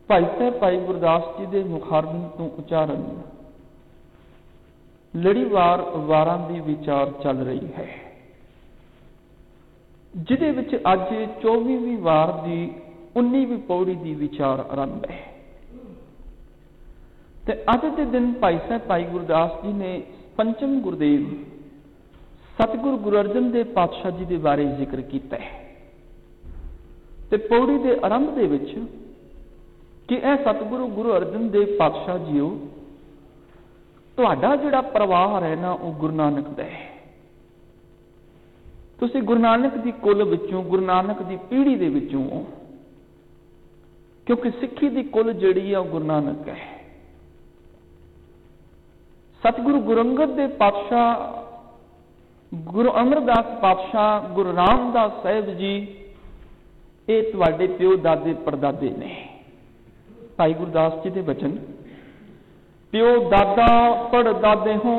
ਭਾਈ ਸਾਹਿਬ ਭਾਈ ਗੁਰਦਾਸ ਜੀ ਦੇ ਮੁਖਾਰਬਿੰਦ ਤੋਂ ਉਚਾਰਨ ਲੜੀਵਾਰ ਵਾਰਾਂ ਦੀ ਵਿਚਾਰ ਚੱਲ ਰਹੀ ਹੈ, ਜਿਹਦੇ ਵਿੱਚ ਅੱਜ 24ਵੀਂ ਵਾਰ ਦੀ 19ਵੀਂ ਪੌੜੀ ਦੀ ਵਿਚਾਰ ਆਰੰਭ ਹੈ। ਤੇ ਅੱਜ ਦੇ ਦਿਨ ਭਾਈ ਸਾਹਿਬ ਭਾਈ ਗੁਰਦਾਸ ਜੀ ਨੇ ਪੰਚਮ ਗੁਰਦੇਵ ਸਤਿਗੁਰੂ ਗੁਰੂ ਅਰਜਨ ਦੇਵ ਪਾਤਸ਼ਾਹ ਜੀ ਦੇ ਬਾਰੇ ਜ਼ਿਕਰ ਕੀਤਾ ਹੈ। ਤੇ ਪੌੜੀ ਦੇ ਆਰੰਭ ਦੇ ਵਿੱਚ ਕਿ ਇਹ ਸਤਿਗੁਰੂ ਗੁਰੂ ਅਰਜਨ ਦੇਵ ਪਾਤਸ਼ਾਹ ਜੀਓ, ਤੁਹਾਡਾ ਜਿਹੜਾ ਪਰਿਵਾਰ ਹੈ ਨਾ ਉਹ ਗੁਰੂ ਨਾਨਕ ਦਾ ਹੈ। ਤੁਸੀਂ ਗੁਰੂ ਨਾਨਕ ਦੀ ਕੁਲ ਵਿੱਚੋਂ, ਗੁਰੂ ਨਾਨਕ ਦੀ ਪੀੜ੍ਹੀ ਦੇ ਵਿੱਚੋਂ ਹੋ, ਕਿਉਂਕਿ ਸਿੱਖੀ ਦੀ ਕੁਲ ਜਿਹੜੀ ਆ ਉਹ ਗੁਰੂ ਨਾਨਕ ਹੈ। ਸਤਿਗੁਰੂ ਗੁਰੂ ਅੰਗਦ ਦੇਵ ਪਾਤਸ਼ਾਹ, ਗੁਰੂ ਅਮਰਦਾਸ ਪਾਤਸ਼ਾਹ, ਗੁਰੂ ਰਾਮਦਾਸ ਸਾਹਿਬ ਜੀ, ਇਹ ਤੁਹਾਡੇ ਪਿਓ ਦਾਦੇ ਪੜਦਾਦੇ ਨੇ। ਭਾਈ ਗੁਰਦਾਸ ਜੀ ਦੇ ਬਚਨ, ਪਿਓ ਦਾਦਾ ਪੜਦਾਦੇ ਹੋ,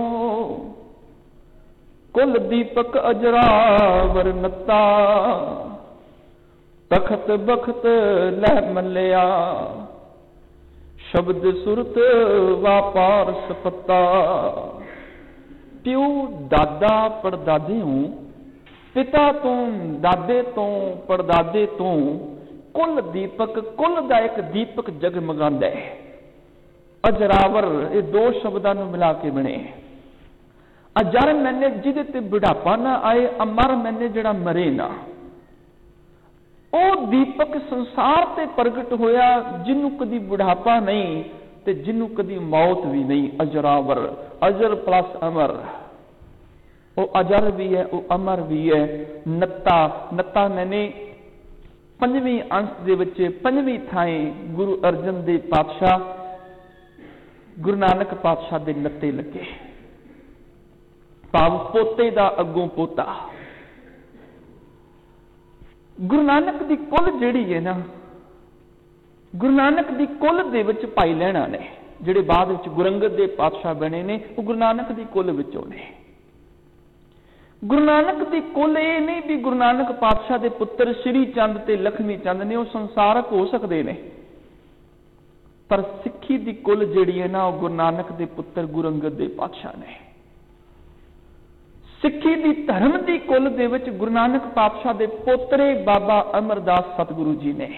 ਕੁਲ ਦੀਪਕ ਅਜਰਾਵਰ ਨੱਤਾ, ਤਖਤ ਬਖਤ ਲੈ ਮੱਲਿਆ, ਸ਼ਬਦ ਸੁਰਤ ਵਾਪਾਰ ਸਪੱਤਾ। ਪਿਓ ਦਾਦਾ ਪੜਦਾਦੇ ਹੋ, ਪਿਤਾ ਤੋਂ, ਦਾਦੇ ਤੋਂ, ਪੜਦਾਦੇ ਤੋਂ ਕੁਲ ਦੀਪਕ, ਕੁਲ ਦਾ ਇੱਕ ਦੀਪਕ ਜਗਮਗਾਉਂਦਾ ਹੈ। ਅਜਰਾਵਰ, ਇਹ ਦੋ ਸ਼ਬਦਾਂ ਨੂੰ ਮਿਲਾ ਕੇ ਬਣੇ। ਅਜਰ ਮੈਨੇ ਜਿਹਦੇ ਤੇ ਬੁਢਾਪਾ ਨਾ ਆਏ, ਅਮਰ ਮੈਨੇ ਜਿਹੜਾ ਮਰੇ ਨਾ। ਉਹ ਦੀਪਕ ਸੰਸਾਰ ਤੇ ਪ੍ਰਗਟ ਹੋਇਆ ਜਿਹਨੂੰ ਕਦੀ ਬੁਢਾਪਾ ਨਹੀਂ ਤੇ ਜਿਹਨੂੰ ਕਦੀ ਮੌਤ ਵੀ ਨਹੀਂ। ਅਜਰਾਵਰ, ਅਜਰ ਪਲਸ ਅਮਰ, ਉਹ ਅਜਰ ਵੀ ਹੈ, ਉਹ ਅਮਰ ਵੀ ਹੈ। ਨੱਤਾ, ਨੱਤਾ ਮੈਨੇ ਪੰਜਵੀਂ ਅੰਸ਼ ਦੇ ਵਿੱਚ ਪੰਜਵੀਂ ਥਾਂ ਗੁਰੂ ਅਰਜਨ ਦੇਵ ਪਾਤਸ਼ਾਹ, ਗੁਰੂ ਨਾਨਕ ਪਾਤਸ਼ਾਹ ਦੇ ਨੱਤੇ ਲੱਗੇ, ਭਾਵ ਪੋਤੇ ਦਾ ਅੱਗੋਂ ਪੋਤਾ। ਗੁਰੂ ਨਾਨਕ ਦੀ ਕੁਲ ਜਿਹੜੀ ਹੈ ਨਾ, ਗੁਰੂ ਨਾਨਕ ਦੀ ਕੁਲ ਦੇ ਵਿੱਚ ਭਾਈ ਲਹਿਣਾ ਨੇ, ਜਿਹੜੇ ਬਾਅਦ ਵਿੱਚ ਗੁਰੂ ਅੰਗਦ ਦੇਵ ਪਾਤਸ਼ਾਹ ਬਣੇ ਨੇ, ਉਹ ਗੁਰੂ ਨਾਨਕ ਦੀ ਕੁਲ ਵਿੱਚੋਂ ਨੇ। ਗੁਰੂ ਨਾਨਕ ਦੀ ਕੁਲ ਇਹ ਨਹੀਂ ਵੀ ਗੁਰੂ ਨਾਨਕ ਪਾਤਸ਼ਾਹ ਦੇ ਪੁੱਤਰ ਸ਼੍ਰੀ ਚੰਦ ਤੇ ਲਖਮੀ ਚੰਦ ਨੇ, ਉਹ ਸੰਸਾਰਕ ਹੋ ਸਕਦੇ ਨੇ, ਪਰ ਸਿੱਖੀ ਦੀ ਕੁਲ ਜਿਹੜੀ ਹੈ ਨਾ, ਉਹ ਗੁਰੂ ਨਾਨਕ ਦੇ ਪੁੱਤਰ ਗੁਰੂ ਅੰਗਦ ਦੇਵ ਪਾਤਸ਼ਾਹ ਨੇ। ਸਿੱਖੀ ਦੀ ਧਰਮ ਦੀ ਕੁਲ ਦੇ ਵਿੱਚ ਗੁਰੂ ਨਾਨਕ ਪਾਤਸ਼ਾਹ ਦੇ ਪੋਤਰੇ ਬਾਬਾ ਅਮਰਦਾਸ ਸਤਿਗੁਰੂ ਜੀ ਨੇ।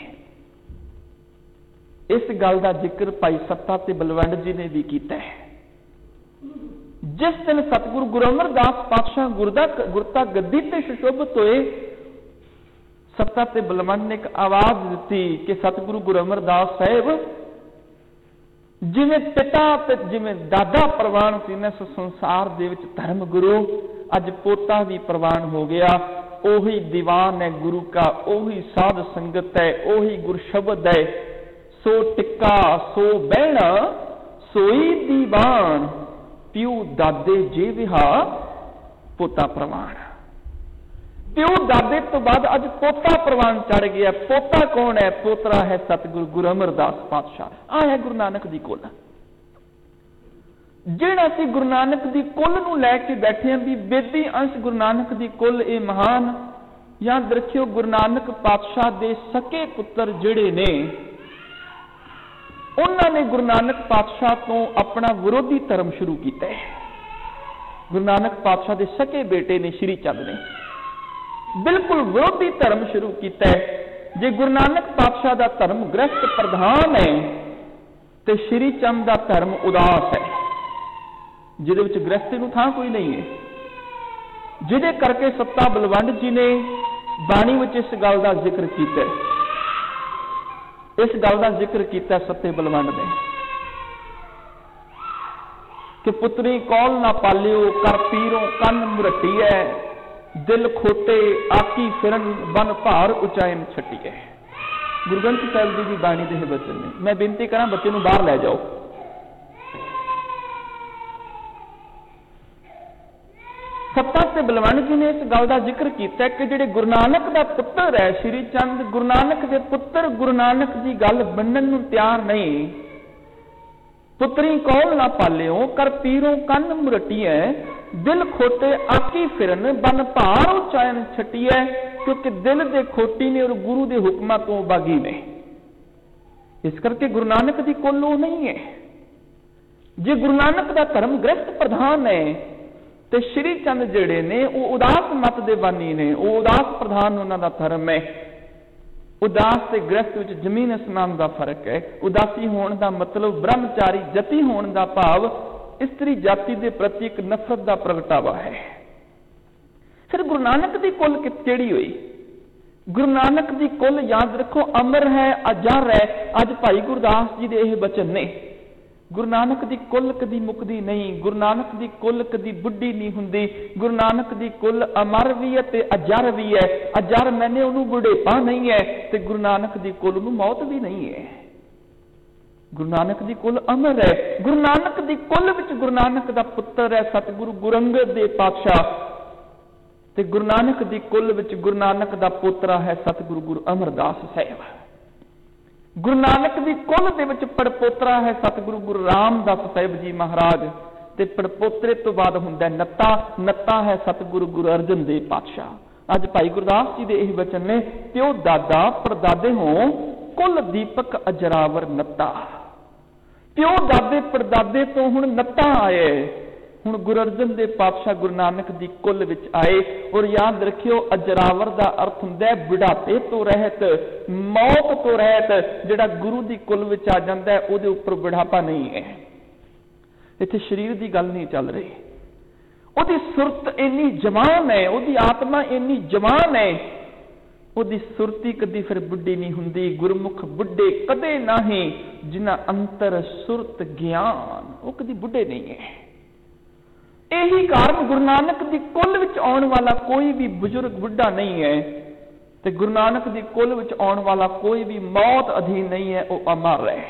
ਇਸ ਗੱਲ ਦਾ ਜ਼ਿਕਰ ਭਾਈ ਸੱਤਾ ਤੇ ਬਲਵੰਡ ਜੀ ਨੇ ਵੀ ਕੀਤਾ ਹੈ। ਜਿਸ ਦਿਨ ਸਤਿਗੁਰੂ ਗੁਰੂ ਅਮਰਦਾਸ ਪਾਤਸ਼ਾਹ ਗੁਰਤਾ ਗੱਦੀ ਤੇ ਸੁਸ਼ੋਭਿਤ ਹੋਏ, ਸੱਤਾ ਤੇ ਬਲਵੰਡ ਨੇ ਇੱਕ ਆਵਾਜ਼ ਦਿੱਤੀ ਕਿ ਸਤਿਗੁਰੂ ਗੁਰੂ ਅਮਰਦਾਸ ਸਾਹਿਬ, ਜਿਵੇਂ ਪਿਤਾ ਤੇ ਜਿਵੇਂ ਦਾਦਾ ਪ੍ਰਵਾਨ ਸੀ ਨਾ ਸੰਸਾਰ ਦੇ ਵਿੱਚ ਧਰਮ ਗੁਰੂ, ਅੱਜ ਪੋਤਾ ਵੀ ਪ੍ਰਵਾਨ ਹੋ ਗਿਆ। ਉਹੀ ਦੀਵਾਨ ਹੈ ਗੁਰੂ ਕਾ, ਉਹੀ ਸਾਧ ਸੰਗਤ ਹੈ, ਉਹੀ ਗੁਰ ਸ਼ਬਦ ਹੈ। ਸੋ ਟਿੱਕਾ ਸੋ ਬਹਿਣਾ ਸੋਈ ਦੀਵਾਨ, ਪਿਓ ਦਾਦੇ ਜੇ ਵਿਹਾ ਪੋਤਾ ਪ੍ਰਵਾਨ। ਪਿਓ ਦਾਦੇ ਤੋਂ ਬਾਅਦ ਅੱਜ ਪੋਤਾ ਪ੍ਰਵਾਨ ਚੜ ਗਿਆ। ਪੋਤਾ ਕੌਣ ਹੈ? ਪੋਤਰਾ ਹੈ ਸਤਿਗੁਰੂ ਗੁਰੂ ਅਮਰਦਾਸ ਪਾਤਸ਼ਾਹ। ਆਹ ਹੈ ਗੁਰੂ ਨਾਨਕ ਦੀ ਕੁਲ। ਜਿਹੜਾ ਅਸੀਂ ਗੁਰੂ ਨਾਨਕ ਦੀ ਕੁਲ ਨੂੰ ਲੈ ਕੇ ਬੈਠੇ ਹਾਂ ਵੀ ਬੇਦੀ ਅੰਸ਼ ਗੁਰੂ ਨਾਨਕ ਦੀ ਕੁਲ ਇਹ ਮਹਾਨ, ਯਾਦ ਰੱਖਿਓ ਗੁਰੂ ਨਾਨਕ ਪਾਤਸ਼ਾਹ ਦੇ ਸਕੇ ਪੁੱਤਰ ਜਿਹੜੇ ਨੇ, ਉਹਨਾਂ ਨੇ ਗੁਰੂ ਨਾਨਕ ਪਾਤਸ਼ਾਹ ਤੋਂ ਆਪਣਾ ਵਿਰੋਧੀ ਧਰਮ ਸ਼ੁਰੂ ਕੀਤਾ ਹੈ। ਗੁਰੂ ਨਾਨਕ ਪਾਤਸ਼ਾਹ ਦੇ ਸਕੇ ਬੇਟੇ ਨੇ ਸ਼੍ਰੀ ਚੰਦ ਨੇ ਬਿਲਕੁਲ ਵਿਰੋਧੀ ਧਰਮ ਸ਼ੁਰੂ ਕੀਤਾ ਹੈ। ਜੇ ਗੁਰੂ ਨਾਨਕ ਪਾਤਸ਼ਾਹ ਦਾ ਧਰਮ ਗ੍ਰਸਤ ਪ੍ਰਧਾਨ ਹੈ ਤੇ ਸ਼੍ਰੀ ਚੰਦ ਦਾ ਧਰਮ ਉਦਾਸ ਹੈ, ਜਿਹਦੇ ਵਿੱਚ ਗ੍ਰਸਤੀ ਨੂੰ ਥਾਂ ਕੋਈ ਨਹੀਂ ਹੈ। ਜਿਹਦੇ ਕਰਕੇ ਸੱਤਾ ਬਲਵੰਡ ਜੀ ਨੇ ਬਾਣੀ ਵਿੱਚ ਇਸ ਗੱਲ ਦਾ ਜ਼ਿਕਰ ਕੀਤਾ, ਇਸ ਗੱਲ ਦਾ ਜ਼ਿਕਰ ਕੀਤਾ ਸੱਤੇ ਬਲਵੰਡ ਨੇ ਕਿ ਪੁੱਤਰੀ ਕੌਲ ਨਾ ਪਾਲਿਓ, ਕਰ ਪੀਰੋਂ ਕੰਨ ਮੁਰਟੀਐ, ਦਿਲ ਖੋਟੇ ਆਕੀ ਫਿਰਨ, ਬਨ ਭਾਰ ਉਚਾਇਨ ਛੱਟੀਐ। ਗੁਰੂ ਗ੍ਰੰਥ ਸਾਹਿਬ ਜੀ ਦੀ ਬਾਣੀ ਦੇ ਬਚਨ ਨੇ। ਮੈਂ ਬੇਨਤੀ ਕਰਾਂ ਬੱਚੇ ਨੂੰ ਬਾਹਰ ਲੈ ਜਾਓ। ਸੱਤਾ ਤੇ ਬਲਵੰਡ ਜੀ ਨੇ ਇਸ ਗੱਲ ਦਾ ਜ਼ਿਕਰ ਕੀਤਾ ਕਿ ਜਿਹੜੇ ਗੁਰੂ ਨਾਨਕ ਦਾ ਪੁੱਤਰ ਹੈ ਸ਼੍ਰੀ ਚੰਦ, ਗੁਰੂ ਨਾਨਕ ਦੇ ਪੁੱਤਰ ਗੁਰੂ ਨਾਨਕ ਦੀ ਗੱਲ ਮੰਨਣ ਨੂੰ ਤਿਆਰ ਨਹੀਂ। ਪੁੱਤਰੀ ਕੌਲ ਨਾ ਪਾਲਿਓ, ਕਰ ਪੀਰੋਂ ਕੰਨ ਮੁਰਟੀਐ, ਦਿਲ ਖੋਟੇ ਆਕੀ ਫਿਰਨ, ਬਨ ਭਾਰ ਉਚਾਇਨ ਛੱਟੀਐ। ਕਿਉਂਕਿ ਦਿਲ ਦੇ ਖੋਟੀ ਨੇ ਔਰ ਗੁਰੂ ਦੇ ਹੁਕਮਾਂ ਤੋਂ ਬਾਗੀ ਨੇ। इस करके गुरु नानक दी कुल वो नहीं है। जे गुरु नानक दा धर्म गृहस्थ प्रधान है तो श्री चंद जिहड़े ने वो उदास मत दे बानी ने, वो उदास प्रधान उन्हां दा धर्म है। उदास ते गृहस्थ विच जमीन आसमान का फर्क है। उदासी होने का मतलब ब्रह्मचारी जति होने का भाव इस्त्री जाति के प्रति एक नफरत का प्रगटावा है। फिर गुरु नानक की कुल किहड़ी हुई? गुरु नानक की कुल याद रखो अमर है, अजर है। अज भाई गुरदास जी के यह बचन ने। गुरु नानक की कुल कदी मुकदी नहीं, गुरु नानक की कुल कदी बुढ़ी नहीं हुंदी। गुरु नानक की कुल अमर भी है ते अजर भी है। अजर मैंने उन्होंने बुढ़ेपा नहीं है ते गुरु नानक की कुल उन्होंने मौत भी नहीं है। गुरु नानक की कुल अमर है। गुरु नानक की कुल विच गुरु नानक का पुत्र है सतगुरु गुरु अंगद देव पातशाह ते गुरु नानक की कुल विच गुरु नानक का पोतरा है सतगुरु गुरु अमरदास साहिब। गुरु नानक की कुल दे विच पड़पोतरा है सतगुरु गुरु रामदास साहिब जी महाराज ते पड़पोतरे तो बाद हुंदा नत्ता, नत्ता है सतगुरु गुरु अर्जन देव पातशाह। अज भाई गुरदास जी दे यह वचन ने प्यो दादा परदादे हों कुल दीपक अजरावर नत्ता। प्यो दादे परदादे तो हुण नत्ता आए, हुण गुरु अर्जन देव पातशाह गुरु नानक दी कुल विच आए। और याद रखियो अजरावर दा अर्थ हुंदा है बुढ़ापे तो रहत, मौत तो रहत। जिहड़ा गुरु दी कुल विच आ जांदा है उहदे उपर बुढ़ापा नहीं है। इत्थे शरीर दी गल नहीं चल रही। उहदी सुरत इन्नी जवान है, उहदी आत्मा इन्नी जवान है, उहदी सुरती कदी फिर बुढ़ी नहीं हुंदी। गुरमुख बुढ़े कदे नहीं, जिन्हां अंतर सुरत ज्ञान वो कदी बुढ़े नहीं है। यही कारण गुरु नानक की कुल विच आने वाला कोई भी बुजुर्ग बुढ़ा नहीं है ते गुरु नानक की कुल विच आने वाला कोई भी मौत अधीन नहीं है, वो अमर है।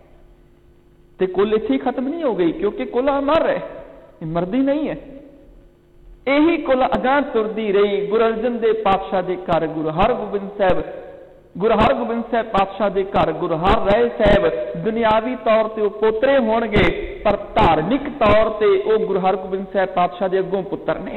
ते कुल इत्थे खत्म नहीं हो गई क्योंकि कुल अमर है, मरदी नहीं है। यही कुल अगां तुरदी रही। गुरु अर्जन देव पातशाह के घर गुरु हरगोबिंद साहब, गुरु हरगोबिंद साहब पातशाह के घर गुरु हर राय साहब दुनियावी तौर पर पोतरे होणगे, पर धार्मिक तौर पर वो गुरु हरगोबिंद साहब पातशाह के अगों पुत्र ने।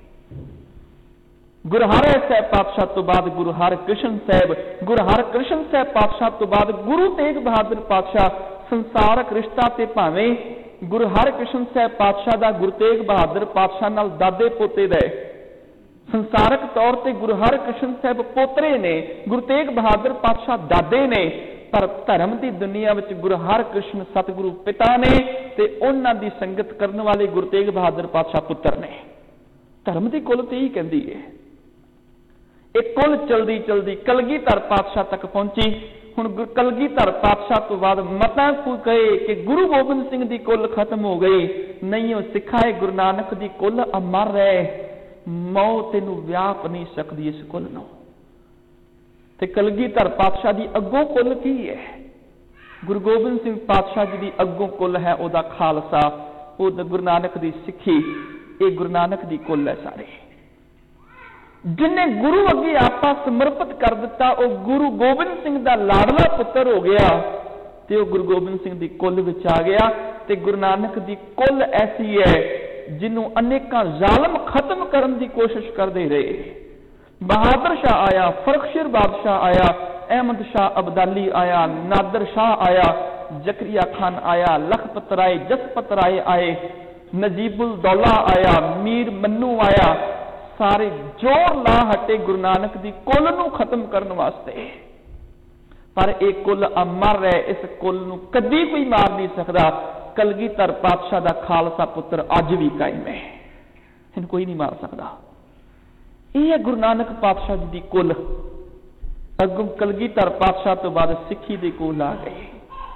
गुरु हर राय साहब पातशाह तो बाद गुरु हरकृष्ण साहब, गुरु हरकृष्ण साहब पातशाह तो बाद गुरु तेग बहादुर पातशाह। संसारक रिश्ता ते भावें गुरु हरकृष्ण साहब पातशाह का गुरु तेग बहादुर पातशाह नाल दादे पोते दा, संसारक तौर पर गुरु हरकृष्ण साहब पोतरे ने, गुरु तेग बहादुर पातशाह दादे ने। पर धर्म की दुनिया में गुरु हरकृष्ण सतगुरु पिता ने ते उन्हां दी संगत करने वाले गुरु तेग बहादुर पातशाह पुत्र ने। धर्म की कुल तो यही कहती है। एक कुल चलदी चलदी कलगीधर पातशाह तक पहुंची। हुण कलगीधर पातशाह तो बाद मता कोई कहे कि गुरु गोबिंद सिंह की कुल खत्म हो गई, नहीं, सिखा है गुरु नानक की कुल अमर है। मौत इनू व्याप नहीं सकती इस कुल नूं। ते कलगीधर पातशाह की अगों कुल की है? गुरु गोबिंद सिंह पातशाह जी की अगों कुल है उहदा खालसा, उहदा गुरु नानक की सिੱਖੀ। ये गुरु नानक की कुल है। सारे जिन्हें गुरु अगे आपा समर्पित कर दिता वो गुरु गोबिंद सिंह का लाडला पुत्र हो गया ते वो गुरु गोबिंद सिंह की कुल विच आ गया। ते गुरु नानक की कुल ऐसी है जिन्हों अनेक जालम खत्म करने की कोशिश करते रहे। बहादुर शाह आया, फरखशीर बादशाह आया, अहमद शाह अब्दाली आया, नादर शाह आया, जकरिया खान आया, लखपत राय जसपत राय आए, नजीबुल दौला आया, मीर मन्नू आया। सारे जोर ला हटे गुरु नानक की कुल नूं खत्म करने वास्ते। पर एक कुल अमर है, इस कुल नूं कदी कोई मार नहीं सकता। कलगीधर पातशाह का खालसा पुत्र अज भी कायम है, इन्हें कोई नहीं मार सकता। यह गुरु नानक पातशाह जी की कुल। अगों कलगीधर पातशाह तो बाद सिੱਖੀ की कुल आ गई।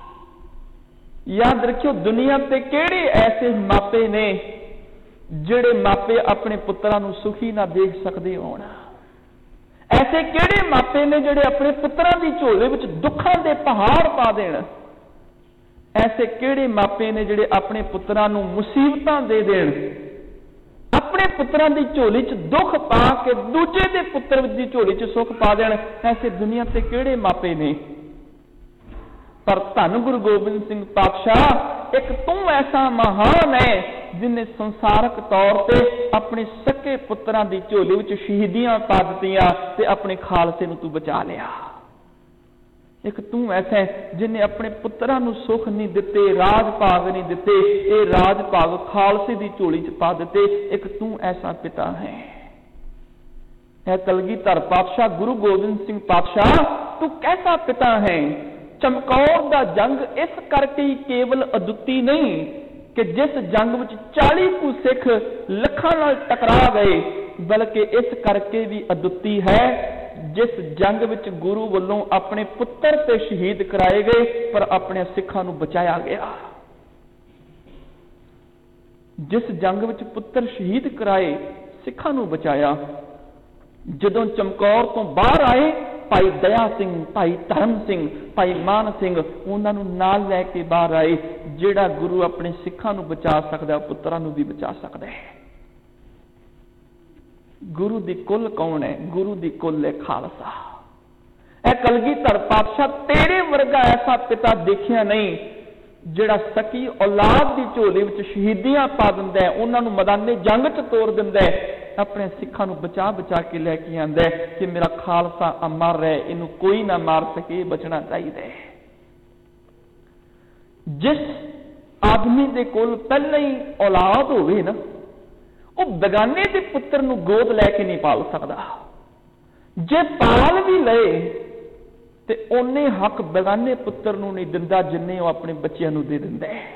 याद रखियो दुनिया ते किहड़े ऐसे मापे ने जिहड़े मापे अपने पुत्रां नूं सुखी ना देख सकते होण? ऐसे किहड़े मापे ने जिहड़े अपने पुत्रां दी झोले विच दुखां दे पहाड़ पा देण? ऐसे किहड़े मापे ने जिहड़े अपने पुत्रां नूं मुसीबतां दे देण? अपने पुत्रां दी झोली च दुख पा के दूजे दे पुत्र दी झोली च सुख पा देण? ऐसे दुनिया ते किहड़े मापे ने? पर धन गुरु गोबिंद सिंह पातशाह एक तू ऐसा महान है जिन्हें संसारक तौर पे अपने सके पुत्रां दी झोली विच शहीदियां पा दित्तियां ते अपने खालसे नूं तू बचा लिया। ਇੱਕ ਤੂੰ ਐਸਾ ਹੈ ਜਿਹਨੇ ਆਪਣੇ ਪੁੱਤਰਾਂ ਨੂੰ ਸੁੱਖ ਨਹੀਂ ਦਿੱਤੇ, ਰਾਜ ਭਾਗ ਨਹੀਂ ਦਿੱਤੇ, ਇਹ ਰਾਜ ਭਾਗ ਖਾਲਸੇ ਦੀ ਝੋਲੀ 'ਚ ਪਾ ਦਿੱਤੇ। ਇੱਕ ਤੂੰ ਐਸਾ ਪਿਤਾ ਹੈ। ਇਹ ਕਲਗੀਧਰ ਪਾਤਸ਼ਾਹ ਗੁਰੂ ਗੋਬਿੰਦ ਸਿੰਘ ਪਾਤਸ਼ਾਹ, ਤੂੰ ਕੈਸਾ ਪਿਤਾ ਹੈ। ਚਮਕੌਰ ਦਾ ਜੰਗ ਇਸ ਕਰਕੇ ਹੀ ਕੇਵਲ ਅਦੁੱਤੀ ਨਹੀਂ ਕਿ ਜਿਸ ਜੰਗ ਵਿੱਚ 40 ਕੁ ਸਿੱਖ ਲੱਖਾਂ ਨਾਲ ਟਕਰਾ ਗਏ, ਬਲਕਿ ਇਸ ਕਰਕੇ ਵੀ ਅਦੁੱਤੀ ਹੈ ਜਿਸ ਜੰਗ ਵਿੱਚ ਗੁਰੂ ਵੱਲੋਂ ਆਪਣੇ ਪੁੱਤਰ ਤੇ ਸ਼ਹੀਦ ਕਰਾਏ ਗਏ, ਪਰ ਆਪਣੇ ਸਿੱਖਾਂ ਨੂੰ ਬਚਾਇਆ ਗਿਆ। ਜਿਸ ਜੰਗ ਵਿੱਚ ਪੁੱਤਰ ਸ਼ਹੀਦ ਕਰਾਏ, ਸਿੱਖਾਂ ਨੂੰ ਬਚਾਇਆ। ਜਦੋਂ ਚਮਕੌਰ ਤੋਂ ਬਾਹਰ ਆਏ, ਭਾਈ ਦਇਆ ਸਿੰਘ, ਭਾਈ ਧਰਮ ਸਿੰਘ, ਭਾਈ ਮਾਨ ਸਿੰਘ ਉਹਨਾਂ ਨੂੰ ਨਾਲ ਲੈ ਕੇ ਬਾਹਰ ਆਏ। ਜਿਹੜਾ ਗੁਰੂ ਆਪਣੇ ਸਿੱਖਾਂ ਨੂੰ ਬਚਾ ਸਕਦਾ, ਪੁੱਤਰਾਂ ਨੂੰ ਵੀ ਬਚਾ ਸਕਦਾ ਹੈ। ਗੁਰੂ ਦੀ ਕੁੱਲ ਕੌਣ ਹੈ? ਗੁਰੂ ਦੀ ਕੁੱਲ ਹੈ ਖਾਲਸਾ। ਇਹ ਕਲਗੀਧਰ ਪਾਤਸ਼ਾਹ, ਤੇਰੇ ਵਰਗਾ ਐਸਾ ਪਿਤਾ ਦੇਖਿਆ ਨਹੀਂ ਜਿਹੜਾ ਸਕੀ ਔਲਾਦ ਦੀ ਝੋਲੀ ਵਿੱਚ ਸ਼ਹੀਦੀਆਂ ਪਾ ਦਿੰਦਾ ਹੈ, ਉਹਨਾਂ ਨੂੰ ਮੈਦਾਨੇ ਜੰਗ 'ਚ ਤੋਰ ਦਿੰਦਾ ਹੈ, ਆਪਣੇ ਸਿੱਖਾਂ ਨੂੰ ਬਚਾ ਬਚਾ ਕੇ ਲੈ ਕੇ ਆਉਂਦਾ ਹੈ ਕਿ ਮੇਰਾ ਖਾਲਸਾ ਅਮਰ ਹੈ, ਇਹਨੂੰ ਕੋਈ ਨਾ ਮਾਰ ਸਕੇ, ਬਚਣਾ ਚਾਹੀਦਾ ਹੈ। ਜਿਸ ਆਦਮੀ ਦੇ ਕੋਲ ਪਹਿਲਾਂ ਹੀ ਔਲਾਦ ਹੋਵੇ ਨਾ, ਉਹ ਬੇਗਾਨੇ ਦੇ ਪੁੱਤਰ ਨੂੰ ਗੋਦ ਲੈ ਕੇ ਨਹੀਂ ਪਾਲ ਸਕਦਾ। ਜੇ ਪਾਲ ਵੀ ਲਏ ਤੇ ਉਹਨੇ ਹੱਕ ਬੇਗਾਨੇ ਪੁੱਤਰ ਨੂੰ ਨਹੀਂ ਦਿੰਦਾ ਜਿੰਨੇ ਉਹ ਆਪਣੇ ਬੱਚਿਆਂ ਨੂੰ ਦੇ ਦਿੰਦਾ ਹੈ।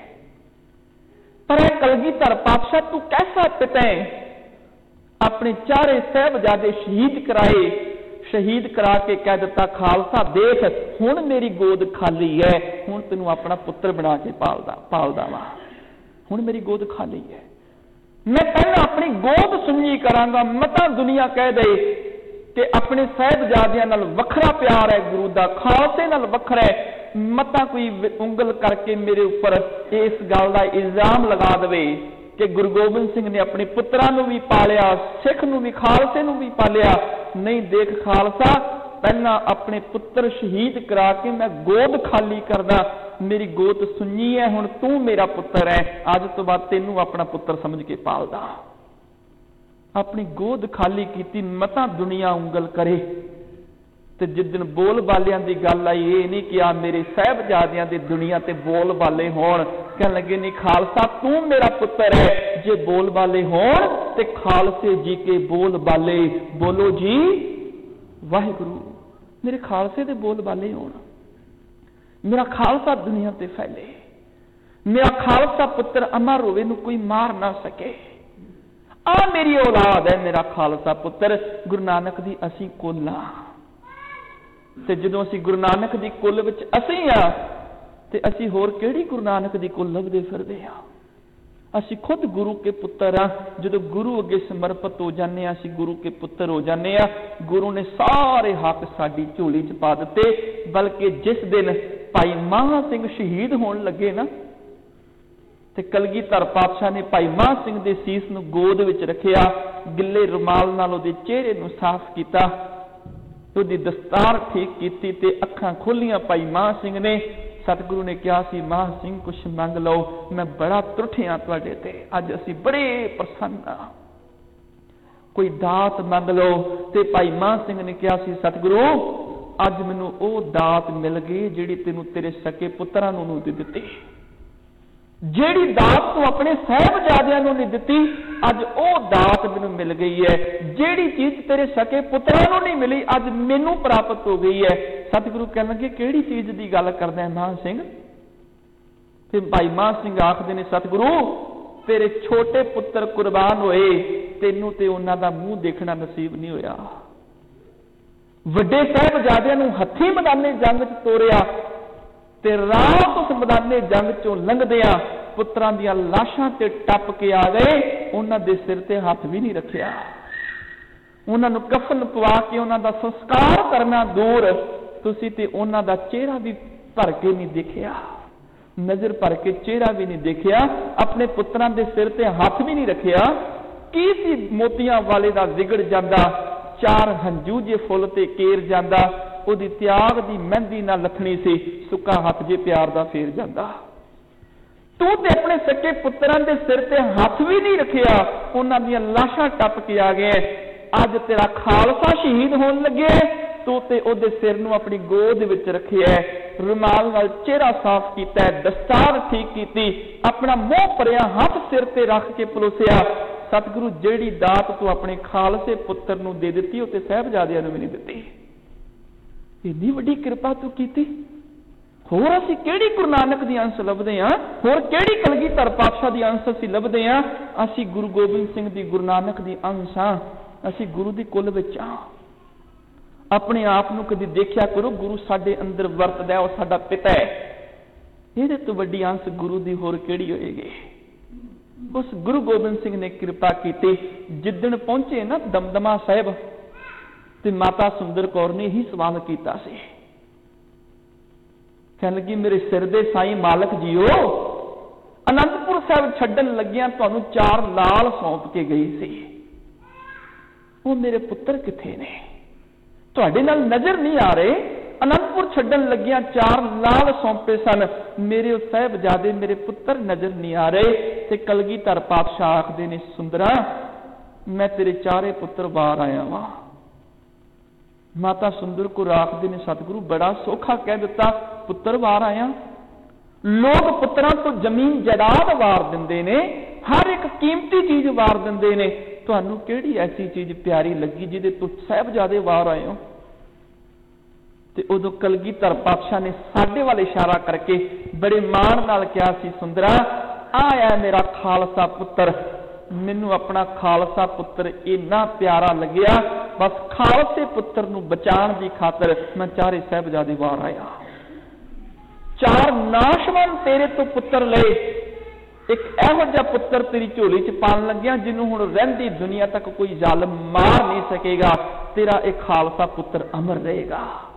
ਪਰ ਇਹ ਕਲਗੀਧਰ ਪਾਤਸ਼ਾਹ, ਤੂੰ ਕੈਸਾ ਪਿਤਾ ਹੈ। ਆਪਣੇ ਚਾਰੇ ਸਾਹਿਬਜ਼ਾਦੇ ਸ਼ਹੀਦ ਕਰਾਏ, ਸ਼ਹੀਦ ਕਰਾ ਕੇ ਕਹਿ ਦਿੱਤਾ, ਖਾਲਸਾ ਦੇਖ ਹੁਣ ਮੇਰੀ ਗੋਦ ਖਾਲੀ ਹੈ, ਹੁਣ ਤੈਨੂੰ ਆਪਣਾ ਪੁੱਤਰ ਬਣਾ ਕੇ ਪਾਲਦਾ ਵਾ, ਹੁਣ ਮੇਰੀ ਗੋਦ ਖਾਲੀ ਹੈ। ਮੈਂ ਪਹਿਲਾਂ ਆਪਣੀ ਗੋਦ ਸੁਣੀ ਕਰਾਂਗਾ। ਮਤਾ ਦੁਨੀਆ ਕਹਿ ਦੇ ਕਿ ਆਪਣੇ ਸਾਹਿਬਜ਼ਾਦਿਆਂ ਨਾਲ ਵੱਖਰਾ ਪਿਆਰ ਹੈ ਗੁਰੂ ਦਾ, ਖਾਲਸੇ ਨਾਲ ਵੱਖਰਾ ਹੈ। ਮਤਾ ਕੋਈ ਉਂਗਲ ਕਰਕੇ ਮੇਰੇ ਉੱਪਰ ਇਸ ਗੱਲ ਦਾ ਇਲਜ਼ਾਮ ਲਗਾ ਦੇਵੇ ਕਿ ਗੁਰੂ ਗੋਬਿੰਦ ਸਿੰਘ ਨੇ ਆਪਣੇ ਪੁੱਤਰਾਂ ਨੂੰ ਵੀ ਪਾਲਿਆ, ਸਿੱਖ ਨੂੰ ਵੀ, ਖਾਲਸੇ ਨੂੰ ਵੀ ਪਾਲਿਆ। ਨਹੀਂ, ਦੇਖ ਖਾਲਸਾ, ਪਹਿਲਾਂ ਆਪਣੇ ਪੁੱਤਰ ਸ਼ਹੀਦ ਕਰਾ ਕੇ ਮੈਂ ਗੋਦ ਖਾਲੀ ਕਰਦਾ, ਮੇਰੀ ਗੋਦ ਸੁਣੀ ਹੈ, ਹੁਣ ਤੂੰ ਮੇਰਾ ਪੁੱਤਰ ਹੈ, ਅੱਜ ਤੋਂ ਬਾਅਦ ਤੈਨੂੰ ਆਪਣਾ ਪੁੱਤਰ ਸਮਝ ਕੇ ਪਾਲਦਾ। ਆਪਣੀ ਗੋਦ ਖਾਲੀ ਕੀਤੀ। ਮਤਾ ਦੁਨੀਆ ਉਂਗਲ ਕਰੇ ਤੇ ਜਿੱਦਣ ਬੋਲ ਬਾਲਿਆਂ ਦੀ ਗੱਲ ਆਈ, ਇਹ ਨਹੀਂ ਕਿ ਆ ਮੇਰੇ ਸਾਹਿਬਜ਼ਾਦਿਆਂ ਦੇ ਦੁਨੀਆ ਤੇ ਬੋਲ ਬਾਲੇ ਹੋਣ, ਕਹਿਣ ਲੱਗੇ ਨਹੀਂ ਖਾਲਸਾ ਤੂੰ ਮੇਰਾ ਪੁੱਤਰ ਹੈ। ਜੇ ਬੋਲ ਬਾਲੇ ਹੋਣ ਤੇ ਖਾਲਸੇ ਜੀ ਕੇ ਬੋਲ ਬਾਲੇ, ਬੋਲੋ ਜੀ ਵਾਹਿਗੁਰੂ, ਮੇਰੇ ਖਾਲਸੇ ਦੇ ਬੋਲ ਬਾਲੇ ਹੋਣ, ਮੇਰਾ ਖਾਲਸਾ ਦੁਨੀਆ ਤੇ ਫੈਲੇ, ਮੇਰਾ ਖਾਲਸਾ ਪੁੱਤਰ ਅਮਰ ਹੋਵੇ, ਨੂੰ ਕੋਈ ਮਾਰ ਨਾ ਸਕੇ। ਆ ਮੇਰੀ ਔਲਾਦ ਹੈ, ਮੇਰਾ ਖਾਲਸਾ ਪੁੱਤਰ। ਗੁਰੂ ਨਾਨਕ ਦੀ ਅਸੀਂ ਕੁੱਲ ਆ, ਤੇ ਜਦੋਂ ਅਸੀਂ ਗੁਰੂ ਨਾਨਕ ਦੀ ਕੁੱਲ ਵਿੱਚ ਅਸੀਂ ਆ ਤੇ ਅਸੀਂ ਹੋਰ ਕਿਹੜੀ ਗੁਰੂ ਨਾਨਕ ਦੀ ਕੁੱਲ ਲੱਭਦੇ ਫਿਰਦੇ ਆ। ਅਸੀਂ ਖੁਦ ਗੁਰੂ ਕੇ ਪੁੱਤਰ ਆ। ਜਦੋਂ ਗੁਰੂ ਅੱਗੇ ਸਮਰਪਿਤ ਹੋ ਜਾਂਦੇ ਆ, ਅਸੀਂ ਗੁਰੂ ਕੇ ਪੁੱਤਰ ਹੋ ਜਾਂਦੇ ਆ। ਗੁਰੂ ਨੇ ਸਾਰੇ ਹੱਕ ਸਾਡੀ ਝੋਲੀ 'ਚ ਪਾ ਦਿੱਤੇ। ਬਲਕਿ ਜਿਸ ਦਿਨ ਭਾਈ ਮਹਾਂ ਸਿੰਘ ਸ਼ਹੀਦ ਹੋਣ ਲੱਗੇ ਨਾ, ਤੇ ਕਲਗੀਧਰ ਪਾਤਸ਼ਾਹ ਨੇ ਭਾਈ ਮਹਾਂ ਸਿੰਘ ਦੇ ਸੀਸ ਨੂੰ ਗੋਦ ਵਿੱਚ ਰੱਖਿਆ, ਗਿੱਲੇ ਰੁਮਾਲ ਨਾਲ ਉਹਦੇ ਚਿਹਰੇ ਨੂੰ ਸਾਫ਼ ਕੀਤਾ, ਉਹਦੀ ਦਸਤਾਰ ਠੀਕ ਕੀਤੀ ਤੇ ਅੱਖਾਂ ਖੋਲੀਆਂ ਭਾਈ ਮਹਾਂ ਸਿੰਘ ਨੇ। ਸਤਿਗੁਰੂ ਨੇ ਕਿਹਾ ਸੀ, ਮਹਾਂ ਸਿੰਘ ਕੁਛ ਮੰਗ ਲਓ, ਮੈਂ ਬੜਾ ਤਰੁੱਠਿਆ ਤੁਹਾਡੇ ਤੇ, ਅੱਜ ਅਸੀਂ ਬੜੇ ਪ੍ਰਸੰਨ ਆ, ਕੋਈ ਦਾਤ ਮੰਗ ਲਓ। ਤੇ ਭਾਈ ਮਹਾਂ ਸਿੰਘ ਨੇ ਕਿਹਾ ਸੀ, ਸਤਿਗੁਰੂ ਅੱਜ ਮੈਨੂੰ ਉਹ ਦਾਤ ਮਿਲ ਗਈ ਜਿਹੜੀ ਤੈਨੂੰ ਤੇਰੇ ਸਕੇ ਪੁੱਤਰਾਂ ਨੂੰ ਨਹੀਂ ਦਿੱਤੀ। ਜਿਹੜੀ ਦਾਤ ਤੂੰ ਆਪਣੇ ਸਾਹਿਬਜ਼ਾਦਿਆਂ ਨੂੰ ਨਹੀਂ ਦਿੱਤੀ, ਅੱਜ ਉਹ ਦਾਤ ਮੈਨੂੰ ਮਿਲ ਗਈ ਹੈ। ਜਿਹੜੀ ਚੀਜ਼ ਤੇਰੇ ਸਕੇ ਪੁੱਤਰਾਂ ਨੂੰ ਨਹੀਂ ਮਿਲੀ, ਅੱਜ ਮੈਨੂੰ ਪ੍ਰਾਪਤ ਹੋ ਗਈ ਹੈ। ਸਤਿਗੁਰੂ ਕਹਿਣ ਲੱਗੇ, ਕਿਹੜੀ ਚੀਜ਼ ਦੀ ਗੱਲ ਕਰਦਾ ਹੈ ਮਹਾਂ ਸਿੰਘ? ਤੇ ਭਾਈ ਮਹਾਂ ਸਿੰਘ ਆਖਦੇ ਨੇ, ਸਤਿਗੁਰੂ ਤੇਰੇ ਛੋਟੇ ਪੁੱਤਰ ਕੁਰਬਾਨ ਹੋਏ, ਤੈਨੂੰ ਤੇ ਉਹਨਾਂ ਦਾ ਮੂੰਹ ਦੇਖਣਾ ਨਸੀਬ ਨਹੀਂ ਹੋਇਆ। ਵੱਡੇ ਸਾਹਿਬਜ਼ਾਦਿਆਂ ਨੂੰ ਹੱਥੀਂ ਮੈਦਾਨੇ ਜੰਗ 'ਚ ਤੋਰਿਆ ਤੇ ਰਾਤ ਉਸ ਮੈਦਾਨੇ ਜੰਗ 'ਚੋਂ ਲੰਘਦਿਆਂ ਪੁੱਤਰਾਂ ਦੀਆਂ ਲਾਸ਼ਾਂ ਤੇ ਟੱਪ ਕੇ ਆ ਗਏ, ਉਹਨਾਂ ਦੇ ਸਿਰ ਤੇ ਹੱਥ ਵੀ ਨਹੀਂ ਰੱਖਿਆ। ਉਹਨਾਂ ਨੂੰ ਕਫਨ ਪਵਾ ਕੇ ਉਹਨਾਂ ਦਾ ਸੰਸਕਾਰ ਕਰਨਾ ਦੂਰ, ਤੁਸੀਂ ਤੇ ਉਹਨਾਂ ਦਾ ਚਿਹਰਾ ਵੀ ਭਰ ਕੇ ਨਹੀਂ ਦੇਖਿਆ, ਨਜ਼ਰ ਭਰ ਕੇ ਚਿਹਰਾ ਵੀ ਨਹੀਂ ਦੇਖਿਆ, ਆਪਣੇ ਪੁੱਤਰਾਂ ਦੇ ਸਿਰ ਤੇ ਹੱਥ ਵੀ ਨਹੀਂ ਰੱਖਿਆ। ਕੀ ਸੀ ਮੋਤੀਆਂ ਵਾਲੇ ਦਾ ਵਿਗੜ ਜਾਂਦਾ, ਚਾਰ ਹੰਝੂ ਜੇ ਫੁੱਲ ਤੇ ਕੇਰ ਜਾਂਦਾ, ਉਹਦੀ ਤਿਆਗ ਦੀ ਮਹਿੰਦੀ ਨਾਲ ਲੱਥਣੀ ਸੀ, ਸੁੱਕਾ ਹੱਥ ਜੇ ਪਿਆਰ ਦਾ ਫੇਰ ਜਾਂਦਾ। ਤੂੰ ਤੇ ਆਪਣੇ ਸੱਕੇ ਪੁੱਤਰਾਂ ਦੇ ਸਿਰ ਤੇ ਹੱਥ ਵੀ ਨਹੀਂ ਰੱਖਿਆ, ਉਹਨਾਂ ਦੀਆਂ ਲਾਸ਼ਾਂ ਟੱਪ ਕੇ ਆ ਗਏ। ਅੱਜ ਤੇਰਾ ਖਾਲਸਾ ਸ਼ਹੀਦ ਹੋਣ ਲੱਗੇ ਤੂੰ ਤੇ ਉਹਦੇ ਸਿਰ ਨੂੰ ਆਪਣੀ ਗੋਦ ਵਿੱਚ ਰੱਖਿਆ, ਰੁਮਾਲ ਨਾਲ ਚਿਹਰਾ ਸਾਫ਼ ਕੀਤਾ, ਦਸਤਾਰ ਠੀਕ ਕੀਤੀ, ਆਪਣਾ ਮੂੰਹ ਭਰਿਆ ਹੱਥ ਸਿਰ ਤੇ ਰੱਖ ਕੇ ਪਲੋਸਿਆ। ਸਤਿਗੁਰੂ, ਜਿਹੜੀ ਦਾਤ ਤੂੰ ਆਪਣੇ ਖਾਲਸੇ ਪੁੱਤਰ ਨੂੰ ਦੇ ਦਿੱਤੀ, ਉਹ ਤੇ ਸਾਹਿਬਜ਼ਾਦਿਆਂ ਨੂੰ ਵੀ ਨਹੀਂ ਦਿੱਤੀ। ਇੰਨੀ ਵੱਡੀ ਕਿਰਪਾ ਤੂੰ ਕੀਤੀ। ਹੋਰ ਅਸੀਂ ਕਿਹੜੀ ਗੁਰੂ ਨਾਨਕ ਦੀ ਅੰਸ਼ ਲੱਭਦੇ ਹਾਂ? ਹੋਰ ਕਿਹੜੀ ਕਲਗੀਧਰ ਪਾਤਸ਼ਾਹ ਦੀ ਅੰਸ਼ ਅਸੀਂ ਲੱਭਦੇ ਹਾਂ? ਅਸੀਂ ਗੁਰੂ ਗੋਬਿੰਦ ਸਿੰਘ ਦੀ, ਗੁਰੂ ਨਾਨਕ ਦੀ ਅੰਸ਼ ਹਾਂ। ਅਸੀਂ ਗੁਰੂ ਦੀ ਕੁਲ ਵਿੱਚ ਹਾਂ। ਆਪਣੇ ਆਪ ਨੂੰ ਕਦੀ ਦੇਖਿਆ ਕਰੋ, ਗੁਰੂ ਸਾਡੇ ਅੰਦਰ ਵਰਤਦਾ, ਉਹ ਸਾਡਾ ਪਿਤਾ ਹੈ। ਇਹਦੇ ਤੋਂ ਵੱਡੀ ਅੰਸ਼ ਗੁਰੂ ਦੀ ਹੋਰ ਕਿਹੜੀ ਹੋਏਗੀ? ਉਸ ਗੁਰੂ ਗੋਬਿੰਦ ਸਿੰਘ ਨੇ ਕਿਰਪਾ ਕੀਤੀ। ਜਿੱਦਣ ਪਹੁੰਚੇ ਨਾ ਦਮਦਮਾ ਸਾਹਿਬ, ਤੇ ਮਾਤਾ ਸੁੰਦਰ ਕੌਰ ਨੇ ਹੀ ਸਵਾਲ ਕੀਤਾ ਸੀ। ਕਹਿਣ ਲੱਗੀ, ਮੇਰੇ ਸਿਰ ਦੇ ਸਾਈਂ ਮਾਲਕ ਜੀਓ, ਅਨੰਦਪੁਰ ਸਾਹਿਬ ਛੱਡਣ ਲੱਗਿਆਂ ਤੁਹਾਨੂੰ 4 ਲਾਲ ਸੌਂਪ ਕੇ ਗਈ ਸੀ, ਉਹ ਮੇਰੇ ਪੁੱਤਰ ਕਿੱਥੇ ਨੇ? ਤੁਹਾਡੇ ਨਾਲ ਨਜ਼ਰ ਨਹੀਂ ਆ ਰਹੇ। ਅਨੰਦਪੁਰ ਛੱਡਣ ਲੱਗਿਆਂ 4 ਲਾਲ ਸੌਂਪੇ ਸਨ, ਮੇਰੇ ਉਹ ਸਾਹਿਬਜ਼ਾਦੇ, ਮੇਰੇ ਪੁੱਤਰ ਨਜ਼ਰ ਨਹੀਂ ਆ ਰਹੇ। ਤੇ ਕਲਗੀਧਰ ਪਾਤਸ਼ਾਹ ਆਖਦੇ ਨੇ, ਸੁੰਦਰਾ, ਮੈਂ ਤੇਰੇ 4 ਪੁੱਤਰ ਬਾਹਰ ਆਇਆ ਵਾਂ। ਮਾਤਾ ਸੁੰਦਰ ਕੌਰ ਆਖਦੇ ਨੇ, ਸਤਿਗੁਰੂ, ਬੜਾ ਸੌਖਾ ਕਹਿ ਦਿੱਤਾ, ਪੁੱਤਰ ਵਾਰ ਆਇਆ। ਲੋਕ ਪੁੱਤਰਾਂ ਤੋਂ ਜ਼ਮੀਨ ਜਾਇਦਾਦ ਵਾਰ ਦਿੰਦੇ ਨੇ, ਹਰ ਇੱਕ ਕੀਮਤੀ ਚੀਜ਼ ਵਾਰ ਦਿੰਦੇ ਨੇ। ਤੁਹਾਨੂੰ ਕਿਹੜੀ ਐਸੀ ਚੀਜ਼ ਪਿਆਰੀ ਲੱਗੀ ਜਿਹਦੇ ਤੋਂ ਸਾਹਿਬਜ਼ਾਦੇ ਵਾਰ ਆਏ ਹੋ? ਤੇ ਉਦੋਂ ਕਲਗੀਧਰ ਪਾਤਸ਼ਾਹ ਨੇ ਸਾਡੇ ਵੱਲ ਇਸ਼ਾਰਾ ਕਰਕੇ ਬੜੇ ਮਾਣ ਨਾਲ ਕਿਹਾ ਸੀ, ਸੁੰਦਰਾ, ਆਇਆ ਮੇਰਾ ਖਾਲਸਾ ਪੁੱਤਰ। ਮੈਨੂੰ ਆਪਣਾ ਖਾਲਸਾ ਪੁੱਤਰ ਇੰਨਾ ਪਿਆਰਾ ਲੱਗਿਆ, ਬਸ ਖਾਲਸੇ ਪੁੱਤਰ ਨੂੰ ਬਚਾਉਣ ਦੀ ਖਾਤਰ ਮੈਂ 4 ਸਾਹਿਬਜ਼ਾਦੇ ਵਾਰ ਆਇਆ। 4 ਨਾਸ਼ਵਾਨ ਤੇਰੇ ਤੋਂ ਪੁੱਤਰ ਲਏ, ਇੱਕ ਇਹੋ ਜਿਹਾ ਪੁੱਤਰ ਤੇਰੀ ਝੋਲੀ 'ਚ ਪਾਉਣ ਲੱਗਿਆ ਜਿਹਨੂੰ ਹੁਣ ਰਹਿੰਦੀ ਦੁਨੀਆ ਤੱਕ ਕੋਈ ਜ਼ਾਲਮ ਮਾਰ ਨਹੀਂ ਸਕੇਗਾ। ਤੇਰਾ ਇਹ ਖਾਲਸਾ ਪੁੱਤਰ ਅਮਰ ਰਹੇਗਾ।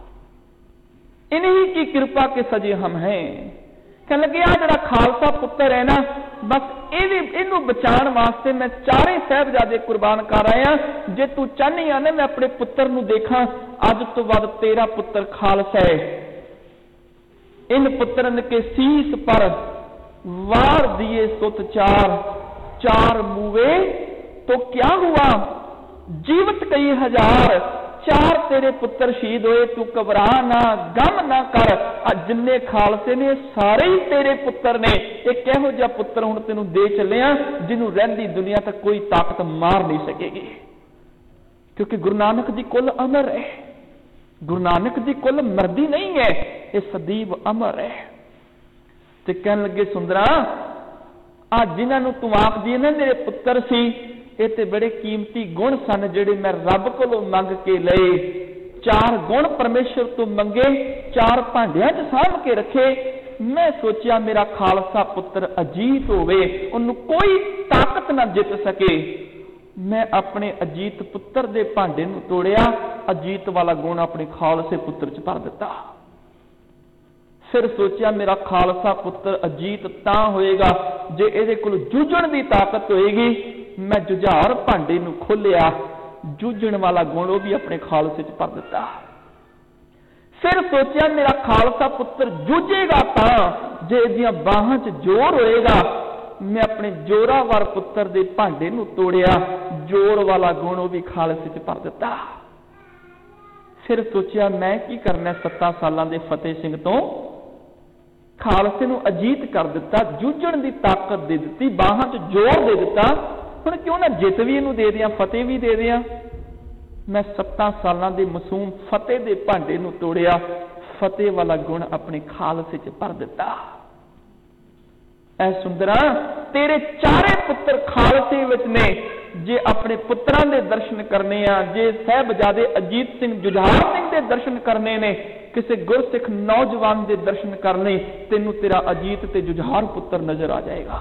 ਇਨਹੀ ਕੀ ਕਿਰਪਾ ਕੇ ਸਜੇ ਹਮ ਹੈ। ਕਹਿਣ ਲੱਗੇ, ਆ ਜਿਹੜਾ ਖਾਲਸਾ ਪੁੱਤਰ ਹੈ ਨਾ, ਬਸ ਇਹਨੂੰ ਬਚਾਉਣ ਵਾਸਤੇ ਮੈਂ 4 ਸਾਹਿਬਜ਼ਾਦੇ ਕੁਰਬਾਨ ਕਰ ਆਇਆ। ਜੇ ਤੂੰ ਚਾਹਨੀ ਆ ਨਾ ਮੈਂ ਆਪਣੇ ਪੁੱਤਰ ਨੂੰ ਦੇਖਾਂ, ਅੱਜ ਤੋਂ ਬਾਅਦ ਤੇਰਾ ਪੁੱਤਰ ਖਾਲਸਾ ਹੈ। इन पुत्रन के शीस पर वार दिए सुत 4, 4 मुए तो क्या हुआ, जीवित कई हजार। 4 तेरे पुत्र शहीद होए, तू घबरा ना, गम ना कर। जिन्ने खालसे ने सारे ही तेरे पुत्र ने। एक इहो जिहा पुत्र हुण तैनूं दे चलिया जिन्हों रहिंदी दुनिया तक कोई ताकत मार नहीं सकेगी, क्योंकि गुरु नानक दी कुल अमर है। गुरु नानक दी कुल मरदी नहीं है, ये सदैव अमर है। ते कहन लगे, सुंदरा, आ जिन्हां तू आखदी है ना मेरे पुत्र सी, ये ते बड़े कीमती गुण सन जिहड़े मैं रब कोलों मंग के लए। 4 गुण परमेश्वर तो मंगे, 4 भांडियां 'च साਂਭ के रखे। मैं सोचिया मेरा खालसा पुत्र अजीत होवे, उन्होंने कोई ताकत ना जित सके। मैं अपने अजीत पुत्र दे भांडे नूं तोड़िया, अजीत वाला गुण अपने खालसे पुत्र च भर दिता। फिर सोचिया मेरा खालसा पुत्र अजीत तां होएगा जे इहदे कोल जूझण दी ताकत होएगी। मैं जुझार भांडे नूं खोलिया, जूझण वाला गुण वो भी अपने खालसे च भर दिता। फिर सोचिया मेरा खालसा पुत्र जूझेगा तां जे इहदियां बाहां च जोर होएगा। मैं अपने जोरावर पुत्र दे भांडे नूं तोड़िया, जोर वाला गुण वो भी खालसे च भर दिता। फिर सोचिया मैं की करना, 7 सालां दे फतेह सिंह तो खालसे नूं अजीत कर दिता, जूझण दी ताकत दे दिती, बाहां च जोर दे दिता। हुण क्यों ना जित भी इहनूं दे दियां, फतेह भी दे दियां। मैं 7 सालां दे मासूम फतेह दे भांडे नूं तोड़िया, फतेह वाला गुण अपने खालसे च भर दिता। ऐ सुंदरा, तेरे 4 पुत्र खालसे विच ने। जे अपने पुत्रां दे दर्शन करने आ, जे साहिबजादे अजीत सिंह जुझार सिंह दे दर्शन करने ने, किसी गुरसिख नौजवान दे दर्शन करने, तेनू तेरा अजीत ते जुझार पुत्र नजर आ जाएगा।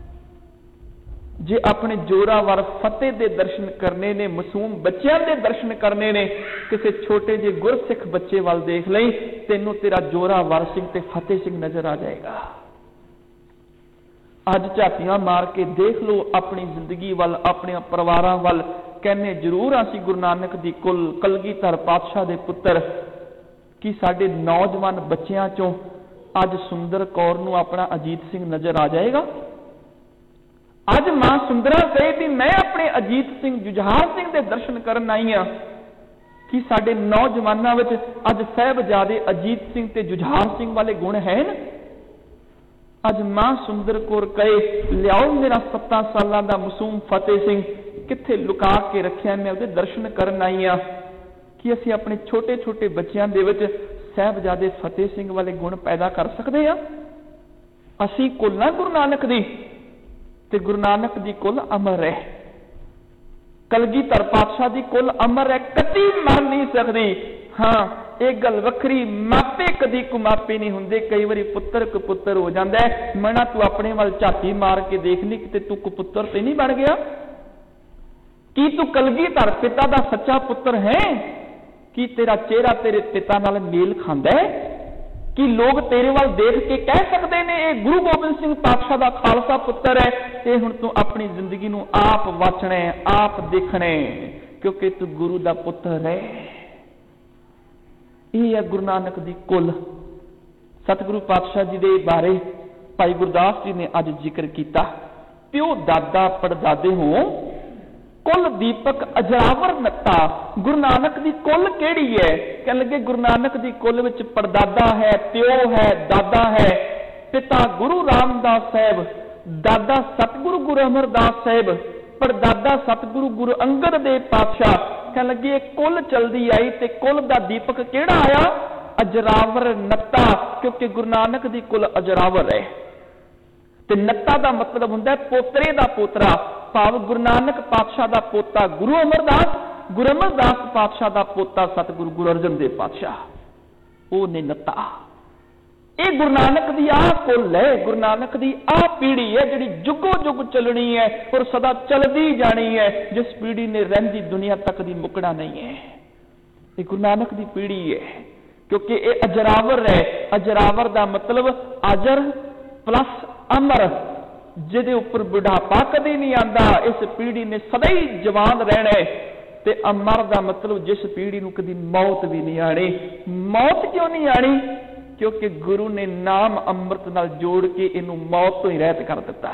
जे अपने जोरावर फतेह दे दर्शन करने ने, मासूम बच्चों दे दर्शन करने ने, किसी छोटे जे गुरसिख बच्चे वाल देख लई, तेनू तेरा जोरावर सिंह ते फतेह सिंह नजर आ जाएगा। अज झातियां मार के देख लो अपनी जिंदगी वाल, अपने परिवारां वाल। कहने जरूर असीं गुरु नानक दी कुल कलगीधर पातशाह दे पुत्र, कि साडे नौजवान बच्चियां चों अज सुंदर कौर नूं अपना अजीत सिंह नजर आ जाएगा। अज मां सुंदरा कहे भी मैं अपने अजीत सिंह जुझार सिंह दे दर्शन करन आई हां, कि साडे नौजवानों में अज साहिबजादे अजीत सिंह ते जुझार सिंह वाले गुण हैं? अज मां सुंदर कौर कहे लियाओ मेरा 17 साल का मासूम फतेह सिंह किथे लुका के रखिया, मैं उहदे दर्शन करन आई हां। कि असी अपने छोटे छोटे बच्चों दे विच साहिबजादे फतेह सिंह वाले गुण पैदा कर सकते हैं? असी कुल ना गुरु नानक दी, ते गुरु नानक दी कुल अमर है, कलगीधर पातशाह दी कुल अमर है, कदी मर नहीं सकती। हाँ एक गल वखरी, मापे कदी कुमापे नहीं हुंदे, कई बारी पुत्र कपुत्र हो जाता है। मना तू अपने वाल झाती मार के देख ली कि तू कपुत्र ते नहीं बन गया? कि तू कलगीधर पिता दा सच्चा पुत्र है? कि तेरा चेहरा तेरे पिता नाल मेल खांदा है? कि लोग तेरे वाल देख के कह सकते हैं ये गुरु गोबिंद सिंह पातशाह दा खालसा पुत्र है? ये हुण तू अपनी जिंदगी नूं आप वाचना है, आप देखना है, क्योंकि तू गुरु दा पुत्र है। यह है गुरु नानक दी कुल। सतगुरु पातशाह जी दे बारे भाई गुरदास जी ने अज जिक्र किया। प्यो दादा पड़दादे हो कुल दीपक अजरावर नत्ता। गुरु नानक दी कुल केड़ी है? कह लगे गुरु नानक दी कुल विच पड़दादा है, प्यो है, दादा है। पिता गुरु रामदास साहब, दादा सतगुरु गुरु अमरदास साहब, पड़दादा सतगुरु गुरु अंगद देव पातशाह। कह लगे कुल चलदी आई ते कुल दा दीपक केड़ा आया? अजरावर नत्ता, क्योंकि गुरु नानक दी कुल अजरावर है। ते नत्ता दा मतलब हुंदा है पोतरे दा पोतरा, भाव गुरु नानक पातशाह दा पोता गुरु अमरदास पातशाह दा पोता सतगुरु गुरु अर्जन देव पातशाह, वो ने नत्ता। ये गुरु नानक दी आ कुल है, गुरु नानक दी आ पीढ़ी है जिहड़ी जुगो जुग चलनी है और सदा चलदी जानी है, जिस पीढ़ी ने रहिंदी दुनिया तक दी मुकना नहीं है। ये गुरु नानक दी पीढ़ी है, क्योंकि ये अजरावर है। अजरावर दा मतलब अजर प्लस अमर, जिहदे उपर बुढ़ापा कदी नहीं आंदा। इस पीढ़ी ने सदा ही जवान रहना है। ते अमर दा मतलब जिस पीढ़ी नूं कदी मौत भी नहीं आनी। मौत क्यों नहीं आनी? क्योंकि गुरु ने नाम अमृत नाल जोड़ के इनू मौत तो ही रहत कर दिता।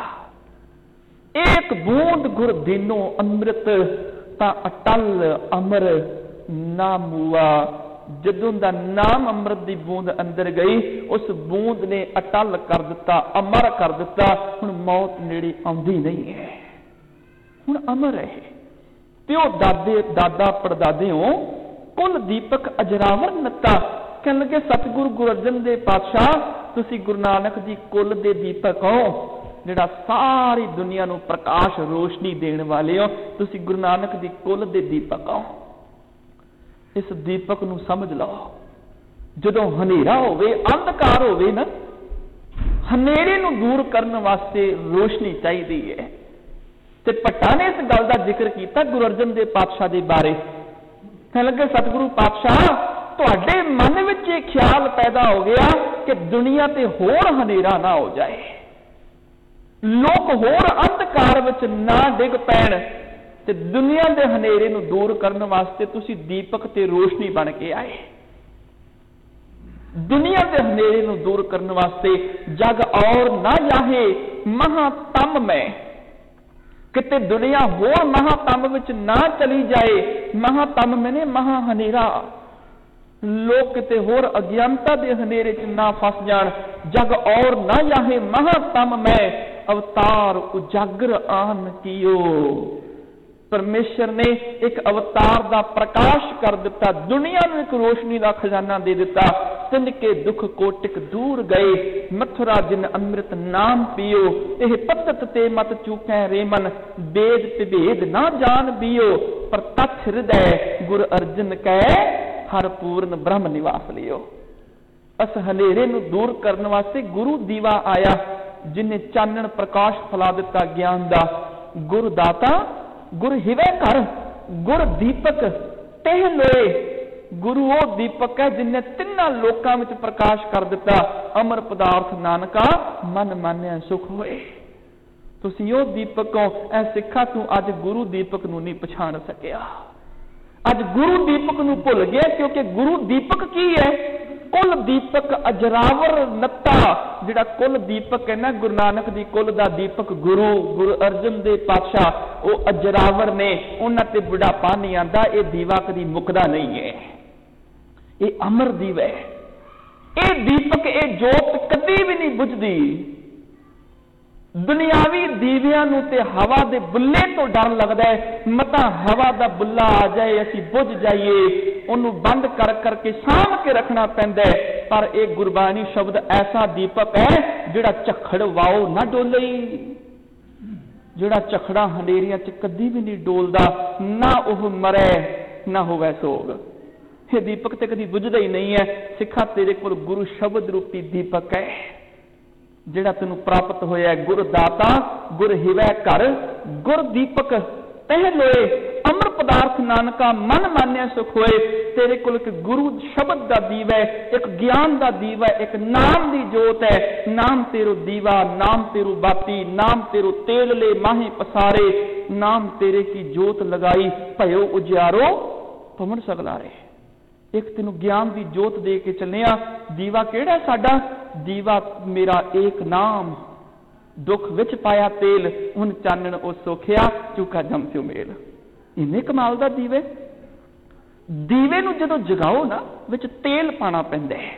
एक बूंद गुर दीनों अमृत ता अटल अमर ना मूआ। जदों दा नाम अमृत दी बूंद अंदर गई, उस बूंद ने अटल कर दिता, अमर कर दिता। हुण मौत नेड़े आउंदी नहीं है, हुण अमर है। प्यो दादे दादा पड़दादे हो कुल दीपक अजरावर नत्ता। कह लगे सतगुरु गुरु अर्जन देव पातशाह तुसी गुरु नानक दी कुल दे दीपक हो, जिहड़ा सारी दुनिया नूं प्रकाश रोशनी देण वाले हो। तुसी गुरु नानक दी कुल दे दीपक हो। इस दीपक नूं समझ लो। जदों हनेरा होवे, अंधकार होवे ना, हनेरे नूं दूर करने वास्ते रोशनी चाहिदी है। ते भट्टा ने इस गल दा जिक्र किया गुरु अर्जन देव पातशाह दे बारे। कह लगे सतगुरु पातशाह तुहाडे मन विच इह ख्याल पैदा हो गया कि दुनिया ते होर हनेरा ना हो जाए, लोग होर अंधकार विच ना डिग पैण, ते दुनिया के हनेरे नूं दूर करने वास्ते तुसी दीपक ते रोशनी बन के आए। दुनिया के हनेरे नूं दूर करने वास्ते जग और ना जाहे महातम में, किते दुनिया होर महातम विच ना चली जाए। महातम मैंने महा हनेरा, लोग किते होर अज्ञानता के हनेरे च ना फस जाण। जग और ना जाहे महातम में, अवतार उजागर आन कियो। परमेश्वर ने एक अवतार का प्रकाश कर दिता, दुनिया में एक रोशनी का खजाना दे दिता। तिनके दुख कोटिक दूर गए, मथुरा जिन अमृत नाम पियो। यह पतत ते मत चूकै रेमन, वेद विभेद ना जान बियो। पर तथ हृदय गुरु अर्जन कै, हर पूर्ण ब्रह्म निवास लियो। अस हनेरे नूं दूर करने वास्ते गुरु दीवा आया, जिन्हें चानण प्रकाश फैला दिता ज्ञान का। गुरु दाता गुरु हिवे घर, गुर दीपक तेह लोए। गुरु वो दीपक है जिन्हें तिन्ना लोकां विच प्रकाश कर दिता। अमर पदार्थ नानका मन मानिया सुख होए। तुसीं वो दीपक हो। ऐ सिखा तू अज गुरु दीपक नूं नहीं पछाण सकिया, अज गुरु दीपक नूं भुल गया। क्योंकि गुरु दीपक की है? कुल दीपक अजरावर नत्ता, जिहड़ा कुल दीपक है ना गुरु नानक दी कुल दा दीपक गुरु अर्जन देव पातशाह, वो अजरावर ने, उन्हां ते बुढ़ापा नहीं आंदा। ये दीवा कदी मुकदा नहीं है, ये अमर दीवा है। ये दीपक, ये जोत कदी भी नहीं बुझदी। दुनियावी दीवियां नूं ते हवा दे बुल्ले तो डर लगदा है, मता हवा दा बुल्ला आ जाए असीं बुझ जाइए, उन्होंने बंद कर करके साम के रखना पैंदा है। पर एक गुरबाणी शब्द ऐसा दीपक है जिहड़ा झखड़ वाओ ना डोले, जिहड़ा झखड़ा हनेरियां च कदी भी नहीं डोलदा, ना वह मरे ना होवे सोग। ये दीपक ते कदी बुझदा ही नहीं है। सिखा तेरे कोल गुरु शब्द रूपी दीपक है, जिहड़ा तैनूं प्राप्त होया। गुर दाता गुर हिवै घर, गुर दीपक पहलोए, अमर पदार्थ नानका मन मान्या सुख होए। तेरे कोल एक गुरु शब्द दा दीवा है, एक ज्ञान दा दीवा है, एक नाम दी जोत है। नाम तेरो दीवा, नाम तेरो बाती, नाम तेरो तेल ले माही पसारे, नाम तेरे की जोत लगाई भयो उजियारो पवन सगलारे। एक तेनू ज्ञान की जोत दे के चले। दीवा केड़ा साडा? दीवा मेरा एक नाम, दुख विच पाया तेल, उन चानण ओ सोखिया चूका जम स्यो मेल। इन्ने कमाल दा दीवे। दीवे नू जदों जगाओ ना, विच तेल पाना पैंदा है।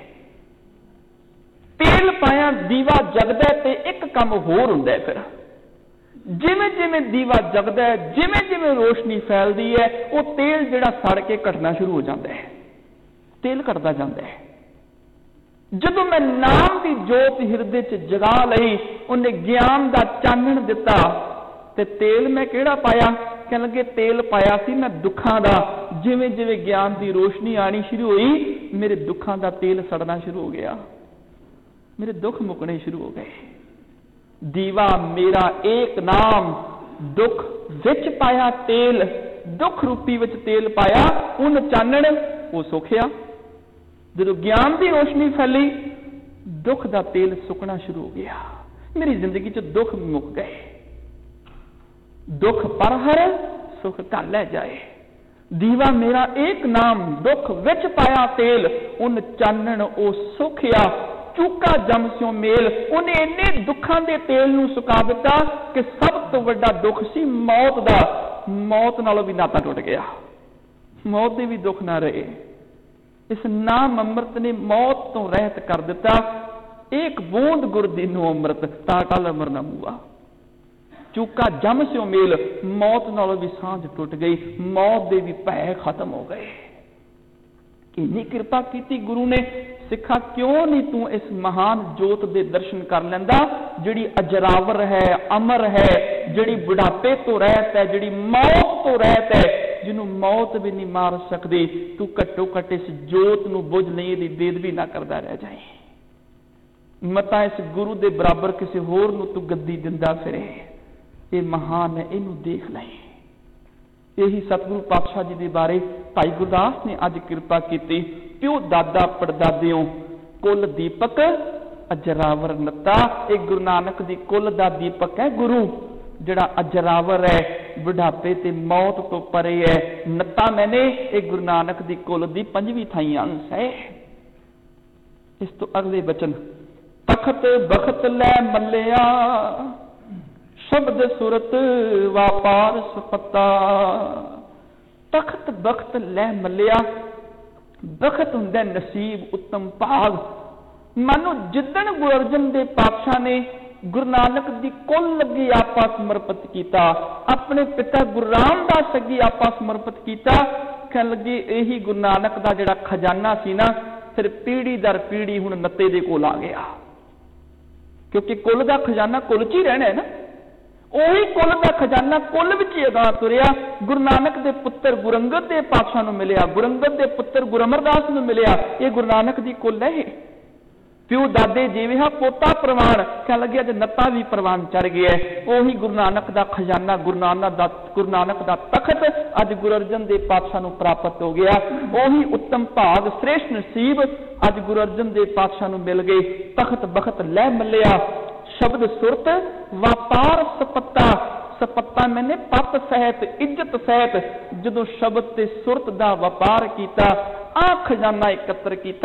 तेल पाया दीवा जगदा ते एक काम होर हुंदा है। फिर जिवें जिवें दीवा जगदा है, जिवें जिवें रोशनी फैलदी है, वो तेल जिहड़ा सड़ के घटना शुरू हो जाता है, तेल घटदा जांदा है। जदों मैं नाम की जोत हिरदे च जगा लई, उन्हें ज्ञान का चानण दिता, ते तेल मैं केड़ा पाया? कहण लगे तेल पाया सी मैं दुखां दा। जिवें जिवें ज्ञान की रोशनी आनी शुरू हुई, मेरे दुखां दा तेल सड़ना शुरू हो गया, मेरे दुख मुकने शुरू हो गए। दीवा मेरा एक नाम, दुख विच पाया तेल, दुख रूपी विच तेल पाया, उन चानण वो सुखिया। जदों ज्ञान की रोशनी फैली, दुख का तेल सुकना शुरू हो गया। मेरी जिंदगी च दुख मुक गए। दुख पर हर सुख घर लै जाए। दीवा मेरा एक नाम, दुख विच पाया तेल, उन चानण ओ सुखिया चूका जम स्यों मेल। उन्हें इन्ने दुखां दे तेल नूं सुका दिता कि सब तो वड्डा दुख सी मौत दा, मौत नालों भी नाता टुट गया, मौत दे भी दुख ना रहे। इस नाम अमृत ने मौत तो रहत कर दिता। एक बूंद गुर दीनो अमृत, ताकल अमर न मुआ। चूका जम स्यों मेल, मौत नालों भी सांझ टुट गई, मौत दे भी भय खत्म हो गए। इन्नी कृपा की गुरु ने। सिखा क्यों नहीं तू इस महान जोत दे दर्शन कर लैंदा, जिहड़ी अजरावर है, अमर है, जिहड़ी बुढ़ापे तो रहत है, जिहड़ी मौत तो रहत है, जिन्हों मौत भी नहीं मार सकती। तू घट्टो घट इस जोत नूं बुझ नहीं, इहदी बेदबी ना करदा रह जाए। मता इस गुरु दे बराबर किसी होर नूं तू गद्दी दिंदा फिरे। ये महान है, इनू देख ले। यही सतगुरु पातशाह जी के बारे भाई गुरदास ने अज कृपा की। प्यो दादा पड़दादियों कुल दीपक अजरावर नत्ता। एक गुरु नानक दी कुल दा दीपक है गुरु, जिहड़ा अजरावर है, बुढ़ापे ते मौत तो परे है। नत्ता मैंने एक गुरु नानक दी कुल दी 5वीं थाई अंश है। इस तो अगले वचन, तखत बखत लै मल्लिया, शब्द सुरत वापार सुपत्ता। तखत बखत लै मल्लिया, बखत हुंदा नसीब उत्तम भाग। मानो जिदन गुरु अर्जन देव पातशाह ने गुरु नानक दी कुल लगी आपा समर्पित किया, अपने पिता गुरु रामदास अगे आपा समर्पित किया। कहन लगे यही गुरु नानक दा जिहड़ा खजाना सी ना, फिर पीढ़ी दर पीढ़ी हुण नत्ते दे कोल आ गया, क्योंकि कुल दा खजाना कुल च ही रहना है ना। ਉਹੀ ਕੁਲ ਦਾ ਖਜ਼ਾਨਾ ਕੁਲ ਵਿੱਚ ਹੀ ਅਗਾ ਤੁਰਿਆ। ਗੁਰੂ ਨਾਨਕ ਦੇ ਪੁੱਤਰ ਗੁਰੂ ਅੰਗਦ ਦੇਵ ਪਾਤਸ਼ਾਹ ਨੂੰ ਮਿਲਿਆ, ਗੁਰੂ ਅੰਗਦ ਦੇ ਪੁੱਤਰ ਗੁਰੂ ਅਮਰਦਾਸ ਨੂੰ ਮਿਲਿਆ। ਇਹ ਗੁਰੂ ਨਾਨਕ ਦੀ ਕੁਲ ਹੈ। ਪਿਓ ਦਾਦੇ ਜਿਵੇਂ ਪੋਤਾ ਪ੍ਰਵਾਨ, ਕਹਿਣ ਲੱਗੇ ਅੱਜ ਨੱਤਾ ਵੀ ਪ੍ਰਵਾਨ ਚੜ ਗਿਆ। ਉਹੀ ਗੁਰੂ ਨਾਨਕ ਦਾ ਖਜ਼ਾਨਾ, ਗੁਰੂ ਨਾਨਕ ਦਾ ਤਖਤ ਅੱਜ ਗੁਰੂ ਅਰਜਨ ਦੇਵ ਪਾਤਸ਼ਾਹ ਨੂੰ ਪ੍ਰਾਪਤ ਹੋ ਗਿਆ। ਉਹੀ ਉੱਤਮ ਭਾਗ, ਸ੍ਰੇਸ਼ਟ ਨਸੀਬ ਅੱਜ ਗੁਰੂ ਅਰਜਨ ਦੇਵ ਪਾਤਸ਼ਾਹ ਨੂੰ ਮਿਲ ਗਏ। ਤਖਤ ਬਖਤ ਲੈ ਮੱਲਿਆ, शब्द सुरत व्यापार सपत्ता। सपत्ता मैंने पत सहित इज्जत सहित जदों शब्द ते सुरत दा व्यापार किया, आ खजाना एकत्र किया,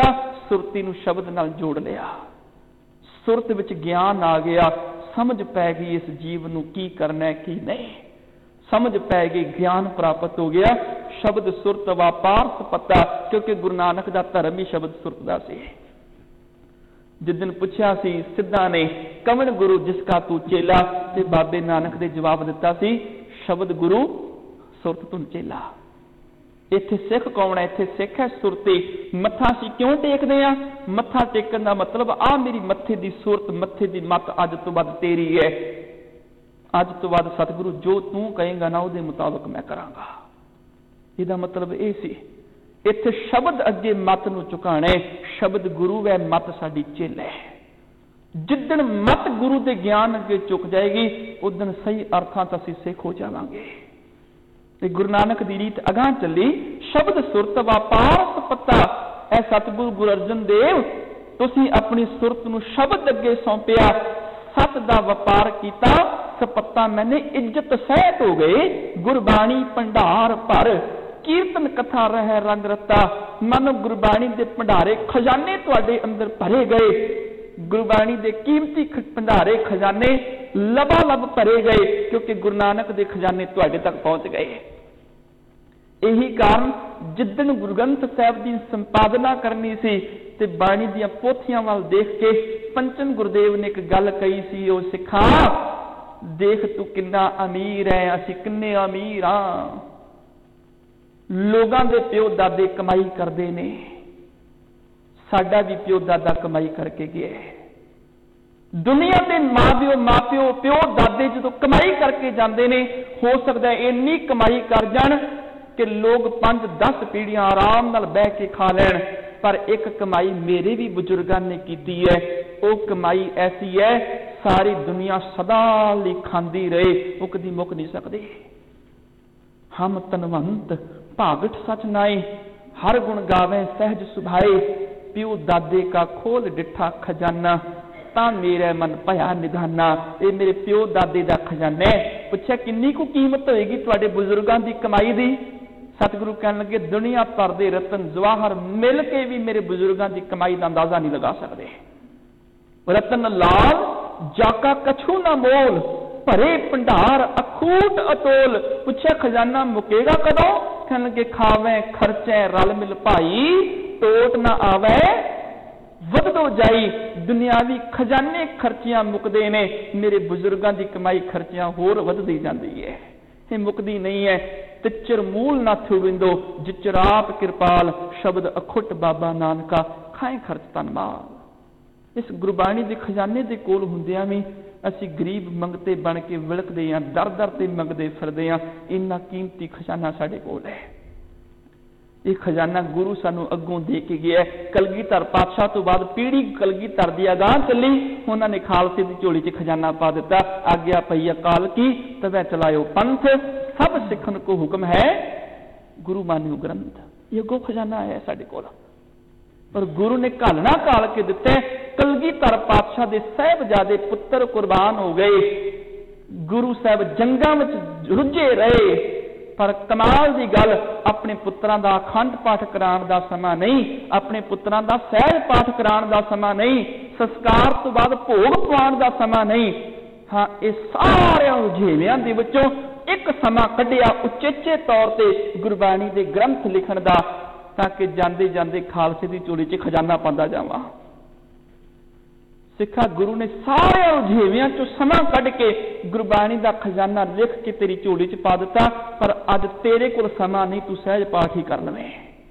ਸੁਰਤੀ ਨੂੰ ਸ਼ਬਦ ਨਾਲ ਜੋੜ ਲਿਆ। ਸੁਰਤ ਵਿੱਚ ਗਿਆਨ ਆ ਗਿਆ, ਸਮਝ ਪੈ ਗਈ ਇਸ ਜੀਵ ਨੂੰ ਕੀ ਕਰਨਾ ਕੀ ਨਹੀਂ, ਸਮਝ ਪੈ ਗਈ, ਗਿਆਨ ਪ੍ਰਾਪਤ ਹੋ ਗਿਆ। ਸ਼ਬਦ ਸੁਰਤ ਵਾਪਾਰ ਸਪਤਾ, ਕਿਉਂਕਿ ਗੁਰੂ ਨਾਨਕ ਦਾ ਧਰਮ ਹੀ ਸ਼ਬਦ ਸੁਰਤ ਦਾ ਸੀ। ਜਿੱਦਣ ਪੁੱਛਿਆ ਸੀ ਸਿੱਧਾਂ ਨੇ, ਕਵਣ ਗੁਰੂ ਜਿਸ ਕਾ ਤੂੰ ਚੇਲਾ, ਤੇ ਬਾਬੇ ਨਾਨਕ ਦੇ ਜਵਾਬ ਦਿੱਤਾ ਸੀ, ਸ਼ਬਦ ਗੁਰੂ ਸੁਰਤ ਤੂੰ ਚੇਲਾ। ਇੱਥੇ ਸਿੱਖ ਕੌਣ ਹੈ? ਇੱਥੇ ਸਿੱਖ ਹੈ ਸੁਰਤੀ। ਮੱਥਾ ਅਸੀਂ ਕਿਉਂ ਟੇਕਦੇ ਆ? ਮੱਥਾ ਟੇਕਣ ਦਾ ਮਤਲਬ ਆ ਮੇਰੀ ਮੱਥੇ ਦੀ ਸੁਰਤ, ਮੱਥੇ ਦੀ ਮੱਤ ਅੱਜ ਤੋਂ ਬਾਅਦ ਤੇਰੀ ਹੈ। ਅੱਜ ਤੋਂ ਬਾਅਦ ਸਤਿਗੁਰੂ ਜੋ ਤੂੰ ਕਹੇਗਾ ਨਾ ਉਹਦੇ ਮੁਤਾਬਕ ਮੈਂ ਕਰਾਂਗਾ। ਇਹਦਾ ਮਤਲਬ ਇਹ ਸੀ। ਇੱਥੇ ਸ਼ਬਦ ਅੱਗੇ ਮੱਤ ਨੂੰ ਝੁਕਾਣਾ, ਸ਼ਬਦ ਗੁਰੂ ਹੈ, ਮੱਤ ਸਾਡੀ ਚੇਲਾ ਹੈ। ਜਿੱਦਣ ਮੱਤ ਗੁਰੂ ਦੇ ਗਿਆਨ ਅੱਗੇ ਝੁਕ ਜਾਏਗੀ, ਉਦਣ ਸਹੀ ਅਰਥਾਂ ਚ ਅਸੀਂ ਸਿੱਖ ਹੋ ਜਾਵਾਂਗੇ। ਤੇ ਗੁਰੂ ਨਾਨਕ ਦੀ ਰੀਤ ਅਗਾਂਹ ਚੱਲੀ, ਸ਼ਬਦ ਸੁਰਤ ਵਾਪਾਰ ਸਪਤਾ। ਇਹ ਸਤਿਗੁਰੂ ਗੁਰੂ ਅਰਜਨ ਦੇਵ, ਤੁਸੀਂ ਆਪਣੀ ਸੁਰਤ ਨੂੰ ਸ਼ਬਦ ਅੱਗੇ ਸੌਂਪਿਆ, ਸਤ ਦਾ ਵਪਾਰ ਕੀਤਾ, ਸਪੱਤਾ ਮੈਨੇ ਇੱਜ਼ਤ ਸਹਿਤ ਹੋ ਗਏ। ਗੁਰਬਾਣੀ ਭੰਡਾਰ ਭਰ, ਕੀਰਤਨ ਕਥਾ ਰਹਿ ਰੰਗ ਰਤਾ। ਮਨ ਗੁਰਬਾਣੀ ਦੇ ਭੰਡਾਰੇ ਖਜ਼ਾਨੇ ਤੁਹਾਡੇ ਅੰਦਰ ਭਰੇ ਗਏ। ਗੁਰਬਾਣੀ ਦੇ ਕੀਮਤੀ ਭੰਡਾਰੇ ਖਜ਼ਾਨੇ ਲਬਾ ਲਬ ਭਰੇ ਗਏ, ਕਿਉਂਕਿ ਗੁਰੂ ਨਾਨਕ ਦੇ ਖਜ਼ਾਨੇ ਤੁਹਾਡੇ ਤੱਕ ਪਹੁੰਚ ਗਏ। ਇਹੀ ਕਾਰਨ ਜਿੱਦਣ ਗੁਰੂ ਗ੍ਰੰਥ ਸਾਹਿਬ ਦੀ ਸੰਪਾਦਨਾ ਕਰਨੀ ਸੀ ਤੇ ਬਾਣੀ ਦੀਆਂ ਪੋਥੀਆਂ ਵੱਲ ਦੇਖ ਕੇ ਪੰਚਮ ਗੁਰਦੇਵ ਨੇ ਇੱਕ ਗੱਲ ਕਹੀ ਸੀ, ਉਹ ਸਿੱਖਾ ਦੇਖ ਤੂੰ ਕਿੰਨਾ ਅਮੀਰ ਹੈ, ਅਸੀਂ ਕਿੰਨੇ ਅਮੀਰ ਹਾਂ। ਲੋਕਾਂ ਦੇ ਪਿਓ ਦਾਦੇ ਕਮਾਈ ਕਰਦੇ ਨੇ, ਸਾਡਾ ਵੀ ਪਿਓ ਦਾਦਾ ਕਮਾਈ ਕਰਕੇ ਗਿਆ। ਦੁਨੀਆ ਦੇ ਮਾਪਿਓ ਪਿਓ ਦਾਦੇ ਜਦੋਂ ਕਮਾਈ ਕਰਕੇ ਜਾਂਦੇ ਨੇ, ਹੋ ਸਕਦਾ ਇੰਨੀ ਕਮਾਈ ਕਰ ਜਾਣ ਕਿ ਲੋਕ 5-10 ਪੀੜ੍ਹੀਆਂ ਆਰਾਮ ਨਾਲ ਬਹਿ ਕੇ ਖਾ ਲੈਣ, ਪਰ ਇੱਕ ਕਮਾਈ ਮੇਰੇ ਵੀ ਬਜ਼ੁਰਗਾਂ ਨੇ ਕੀਤੀ ਹੈ। ਉਹ ਕਮਾਈ ਐਸੀ ਹੈ ਸਾਰੀ ਦੁਨੀਆ ਸਦਾ ਲਈ ਖਾਂਦੀ ਰਹੇ, ਉਹ ਕਦੀ ਮੁੱਕ ਨਹੀਂ ਸਕਦੀ। ਹਮ ਤਨਵੰਤ ਭਾਗਠ ਸਚ ਨਾਏ, ਹਰ ਗੁਣ ਗਾਵੇ ਸਹਿਜ ਸੁਭਾਏ। ਪਿਓ ਦਾਦੇ ਕਾ ਖੋਲ ਡਿੱਠਾ ਖਜ਼ਾਨਾ, ਤਾਂ ਮੇਰੇ ਮਨ ਭਇਆ ਨਿਧਾਨਾ। ਇਹ ਮੇਰੇ ਪਿਓ ਦਾਦੇ ਦਾ ਖਜ਼ਾਨਾ ਹੈ। ਪੁੱਛਿਆ ਕਿੰਨੀ ਕੁ ਕੀਮਤ ਹੋਏਗੀ ਤੁਹਾਡੇ ਬਜ਼ੁਰਗਾਂ ਦੀ ਕਮਾਈ ਦੀ? ਸਤਿਗੁਰੂ ਕਹਿਣ ਲੱਗੇ ਦੁਨੀਆ ਭਰ ਦੇ ਰਤਨ ਜਵਾਹਰ ਮਿਲ ਕੇ ਵੀ ਮੇਰੇ ਬਜ਼ੁਰਗਾਂ ਦੀ ਕਮਾਈ ਦਾ ਅੰਦਾਜ਼ਾ ਨਹੀਂ ਲਗਾ ਸਕਦੇ। ਰਤਨ ਲਾਲ ਜਾਕਾ ਕਛੂ ਨਾ ਮੋਲ, ਭਰੇ ਭੰਡਾਰ ਅਖੂਟ ਅਤੋਲ। ਪੁੱਛਿਆ ਖਜ਼ਾਨਾ ਮੁਕੇਗਾ ਕਦੋਂ? ਕਹਿਣ ਲੱਗੇ ਖਾਵੇ ਖਰਚੇ ਰਲ ਮਿਲ ਭਾਈ, ਟੋਟ ਨਾ ਆਵੇ ਵਧਦੋ ਜਾਈ। ਦੁਨਿਆਵੀ ਖਜ਼ਾਨੇ ਖਰਚੀਆਂ ਮੁੱਕਦੇ ਨੇ, ਮੇਰੇ ਬਜ਼ੁਰਗਾਂ ਦੀ ਕਮਾਈ ਖਰਚੀਆਂ ਹੋਰ ਵਧਦੀ ਜਾਂਦੀ ਹੈ, ਇਹ ਮੁੱਕਦੀ ਨਹੀਂ ਹੈ। ਤਿੱਚਰ ਮੂਲ ਨਾ ਥੁਵਿੰਦੋ, ਜਿਚਰ ਆਪ ਕਿਰਪਾਲ। ਸ਼ਬਦ ਅਖੁੱਟ ਬਾਬਾ ਨਾਨਕਾ, ਖਾਏ ਖਰਚ ਤਨ ਮਾਲ। ਇਸ ਗੁਰਬਾਣੀ ਦੇ ਖਜ਼ਾਨੇ ਦੇ ਕੋਲ ਹੁੰਦਿਆਂ ਵੀ ਅਸੀਂ ਗਰੀਬ ਮੰਗਤੇ ਬਣ ਕੇ ਵਿਲਕਦੇ ਹਾਂ, ਦਰ ਦਰ ਤੇ ਮੰਗਦੇ ਫਿਰਦੇ ਹਾਂ। ਇੰਨਾ ਕੀਮਤੀ ਖਜ਼ਾਨਾ ਸਾਡੇ ਕੋਲ ਹੈ। ਇਹ ਖਜ਼ਾਨਾ ਗੁਰੂ ਸਾਨੂੰ ਅੱਗੋਂ ਦੇ ਕੇ ਗਿਆ। ਕਲਗੀਧਰ ਪਾਤਸ਼ਾਹ ਤੋਂ ਬਾਅਦ ਪੀੜ੍ਹੀ ਕਲਗੀਧਰ ਦੀ ਅਗਾਂਹ ਚੱਲੀ, ਉਹਨਾਂ ਨੇ ਖਾਲਸੇ ਦੀ ਝੋਲੀ 'ਚ ਖਜ਼ਾਨਾ ਪਾ ਦਿੱਤਾ। ਆਗਿਆ ਪਈ ਅਕਾਲ ਕੀ, ਤਵੈ ਚਲਾਇਓ ਪੰਥ, ਸਭ ਸਿੱਖਣ ਕੋ ਹੁਕਮ ਹੈ, ਗੁਰੂ ਮਾਨਿਓ ਗ੍ਰੰਥ। ਇਹ ਅੱਗੋਂ ਖਜ਼ਾਨਾ ਆਇਆ ਸਾਡੇ ਕੋਲ, ਪਰ ਗੁਰੂ ਨੇ ਘਾਲਣਾ ਘਾਲ ਕੇ ਦਿੱਤੇ। ਕਲਗੀਧਰ ਪਾਤਸ਼ਾਹ ਦੇ ਸਾਹਿਬਜ਼ਾਦੇ ਪੁੱਤਰ ਕੁਰਬਾਨ ਹੋ ਗਏ। ਗੁਰੂ ਸਾਹਿਬ ਜੰਗਾਂ ਵਿੱਚ ਰੁੱਝੇ ਰਹੇ, ਪਰ ਕਮਾਲ ਦੀ ਗੱਲ, ਆਪਣੇ ਪੁੱਤਰਾਂ ਦਾ ਅਖੰਡ ਪਾਠ ਕਰਾਉਣ ਦਾ ਸਮਾਂ ਨਹੀਂ, ਆਪਣੇ ਪੁੱਤਰਾਂ ਦਾ ਸਹਿਜ ਪਾਠ ਕਰਾਉਣ ਦਾ ਸਮਾਂ ਨਹੀਂ, ਸੰਸਕਾਰ ਤੋਂ ਬਾਅਦ ਭੋਗ ਪਵਾਉਣ ਦਾ ਸਮਾਂ ਨਹੀਂ। ਹਾਂ, ਇਹ ਸਾਰਿਆਂ ਰੁਝੇਵਿਆਂ ਦੇ ਵਿੱਚੋਂ ਇੱਕ ਸਮਾਂ ਕੱਢਿਆ ਉਚੇਚੇ ਤੌਰ ਤੇ ਗੁਰਬਾਣੀ ਦੇ ਗ੍ਰੰਥ ਲਿਖਣ ਦਾ, ਤਾਂ ਕਿ ਜਾਂਦੇ ਜਾਂਦੇ ਖਾਲਸੇ ਦੀ ਝੋਲੀ 'ਚ ਖਜ਼ਾਨਾ ਪਾਉਂਦਾ ਜਾਵਾਂ। ਸਿੱਖਾ ਗੁਰੂ ਨੇ ਸਾਰਿਆਂ ਰੁਝੇਵਿਆਂ ਚੋਂ ਸਮਾਂ ਕੱਢ ਕੇ ਗੁਰਬਾਣੀ ਦਾ ਖਜ਼ਾਨਾ ਲਿਖ ਕੇ ਤੇਰੀ ਝੋਲੀ 'ਚ ਪਾ ਦਿੱਤਾ। ਪਰ ਅੱਜ ਤੇਰੇ ਕੋਲ ਸਮਾਂ ਨਹੀਂ, ਤੂੰ ਸਹਿਜ ਪਾਠ ਹੀ ਕਰ ਲਵੇਂ।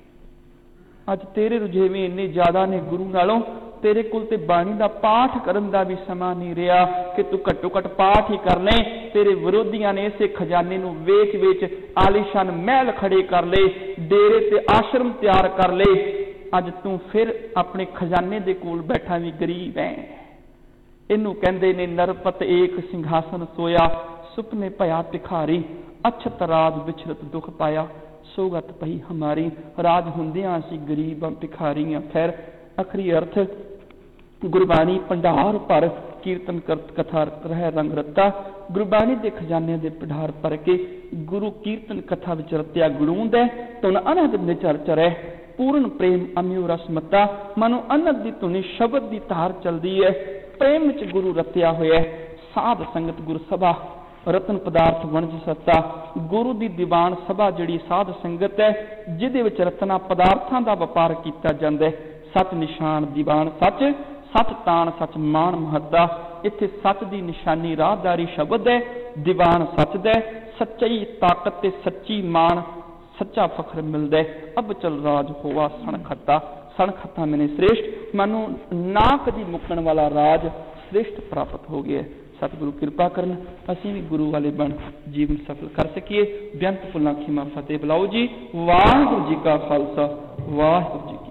ਅੱਜ ਤੇਰੇ ਰੁਝੇਵੇਂ ਇੰਨੇ ਜ਼ਿਆਦਾ ਨੇ ਗੁਰੂ ਨਾਲੋਂ, ਤੇਰੇ ਕੋਲ ਤੇ ਬਾਣੀ ਦਾ ਪਾਠ ਕਰਨ ਦਾ ਵੀ ਸਮਾਂ ਨਹੀਂ ਰਿਹਾ ਕਿ ਤੂੰ ਘੱਟੋ ਘੱਟ ਪਾਠ ਹੀ ਕਰ ਲੈ। ਤੇਰੇ ਵਿਰੋਧੀਆਂ ਨੇ ਇਸੇ ਖਜ਼ਾਨੇ ਨੂੰ ਵੇਚ ਵੇਚ ਆਲੀਸ਼ਾਨ ਮਹਿਲ ਖੜੇ ਕਰ ਲਏ, ਡੇਰੇ ਤੇ ਆਸ਼ਰਮ ਤਿਆਰ ਕਰ ਲਏ। ਅੱਜ ਤੂੰ ਫਿਰ ਆਪਣੇ ਖਜ਼ਾਨੇ ਦੇ ਕੋਲ ਬੈਠਾ ਵੀ ਗਰੀਬ ਹੈ। ਇਹਨੂੰ ਕਹਿੰਦੇ ਨੇ ਨਰਪਤ ਏਕ ਸਿੰਘਾਸਨ ਸੋਇਆ, ਸੁਪਨੇ ਭਇਆ ਭਿਖਾਰੀ। ਅਛਤ ਰਾਜ ਵਿਚਰਤ ਦੁੱਖ ਪਾਇਆ, ਸੋਗਤ ਪਈ ਹਮਾਰੀ। ਰਾਜ ਹੁੰਦਿਆਂ ਅਸੀਂ ਗਰੀਬ ਭਿਖਾਰੀਆਂ। ਫਿਰ ਆਖਰੀ ਅਰਥ ਗੁਰਬਾਣੀ ਭੰਡਾਰ ਭਰ, ਕੀਰਤਨ ਕਰਤ ਕਥਾ ਰਹਿ ਰੰਗ ਰਤਾ। ਗੁਰਬਾਣੀ ਦੇ ਖਜ਼ਾਨਿਆਂ ਦੇ ਭੰਡਾਰ ਭਰ ਕੇ ਗੁਰੂ ਕੀਰਤਨ ਕਥਾ ਵਿੱਚ ਰਤਿਆ ਗੁਣੂੰਦ ਹੈ, ਤੁਨ ਅਨਹਦ ਨਿਚਰ ਚਰੈ। ਪੂਰਨ ਪ੍ਰੇਮ ਅਮਿਓ ਰਸਮਤਾ, ਮਨੋ ਅਨੰਦ ਦੀ ਧੁਨੀ ਸ਼ਬਦ ਦੀ ਧਾਰ ਚਲਦੀ ਹੈ। ਪ੍ਰੇਮ ਵਿੱਚ ਗੁਰੂ ਰਤਿਆ ਹੋਇਆ, ਸਾਧ ਸੰਗਤ ਗੁਰ ਸਭਾ, ਰਤਨ ਪਦਾਰਥ ਵਣਜ ਸੱਤਾ। ਗੁਰੂ ਦੀ ਦੀਵਾਨ ਸਭਾ ਜਿਹੜੀ ਸਾਧ ਸੰਗਤ ਹੈ, ਜਿਹਦੇ ਵਿੱਚ ਰਤਨਾ ਪਦਾਰਥਾਂ ਦਾ ਵਪਾਰ ਕੀਤਾ ਜਾਂਦਾ ਹੈ। ਸੱਚ ਨਿਸ਼ਾਨ ਦੀਵਾਨ ਸੱਚ, ਸੱਚ ਤਾਣ ਸੱਚ ਮਾਣ ਮਹੱਤਾ। ਇੱਥੇ ਸੱਚ ਦੀ ਨਿਸ਼ਾਨੀ ਰਾਹਦਾਰੀ ਸ਼ਬਦ ਹੈ, ਦੀਵਾਨ ਸੱਚ ਦਾ, ਸੱਚੀ ਤਾਕਤ ਤੇ ਸੱਚੀ ਮਾਣ, ਸੱਚਾ ਫਖਰ ਮਿਲਦਾ ਹੈ। ਅਬ ਚਲ ਰਾਜ ਹੋਵਾ ਸਣਖਤਾ, ਸਣਖਤਾ ਮੈਨੇ ਸ੍ਰੇਸ਼ਟ, ਮੈਨੂੰ ਨਾ ਕਦੀ ਮੁੱਕਣ ਵਾਲਾ ਰਾਜ ਸ੍ਰੇਸ਼ਟ ਪ੍ਰਾਪਤ ਹੋ ਗਿਆ। ਸਤਿਗੁਰੂ ਕਿਰਪਾ ਕਰਨ ਅਸੀਂ ਵੀ ਗੁਰੂ ਵਾਲੇ ਬਣ ਜੀਵਨ ਸਫਲ ਕਰ ਸਕੀਏ। ਬੇਅੰਤ ਭੁੱਲਾਂ ਖਿਮਾ ਫਤਿਹ ਬੁਲਾਓ ਜੀ। ਵਾਹਿਗੁਰੂ ਜੀ ਕਾ ਖਾਲਸਾ, ਵਾਹਿਗੁਰੂ ਜੀ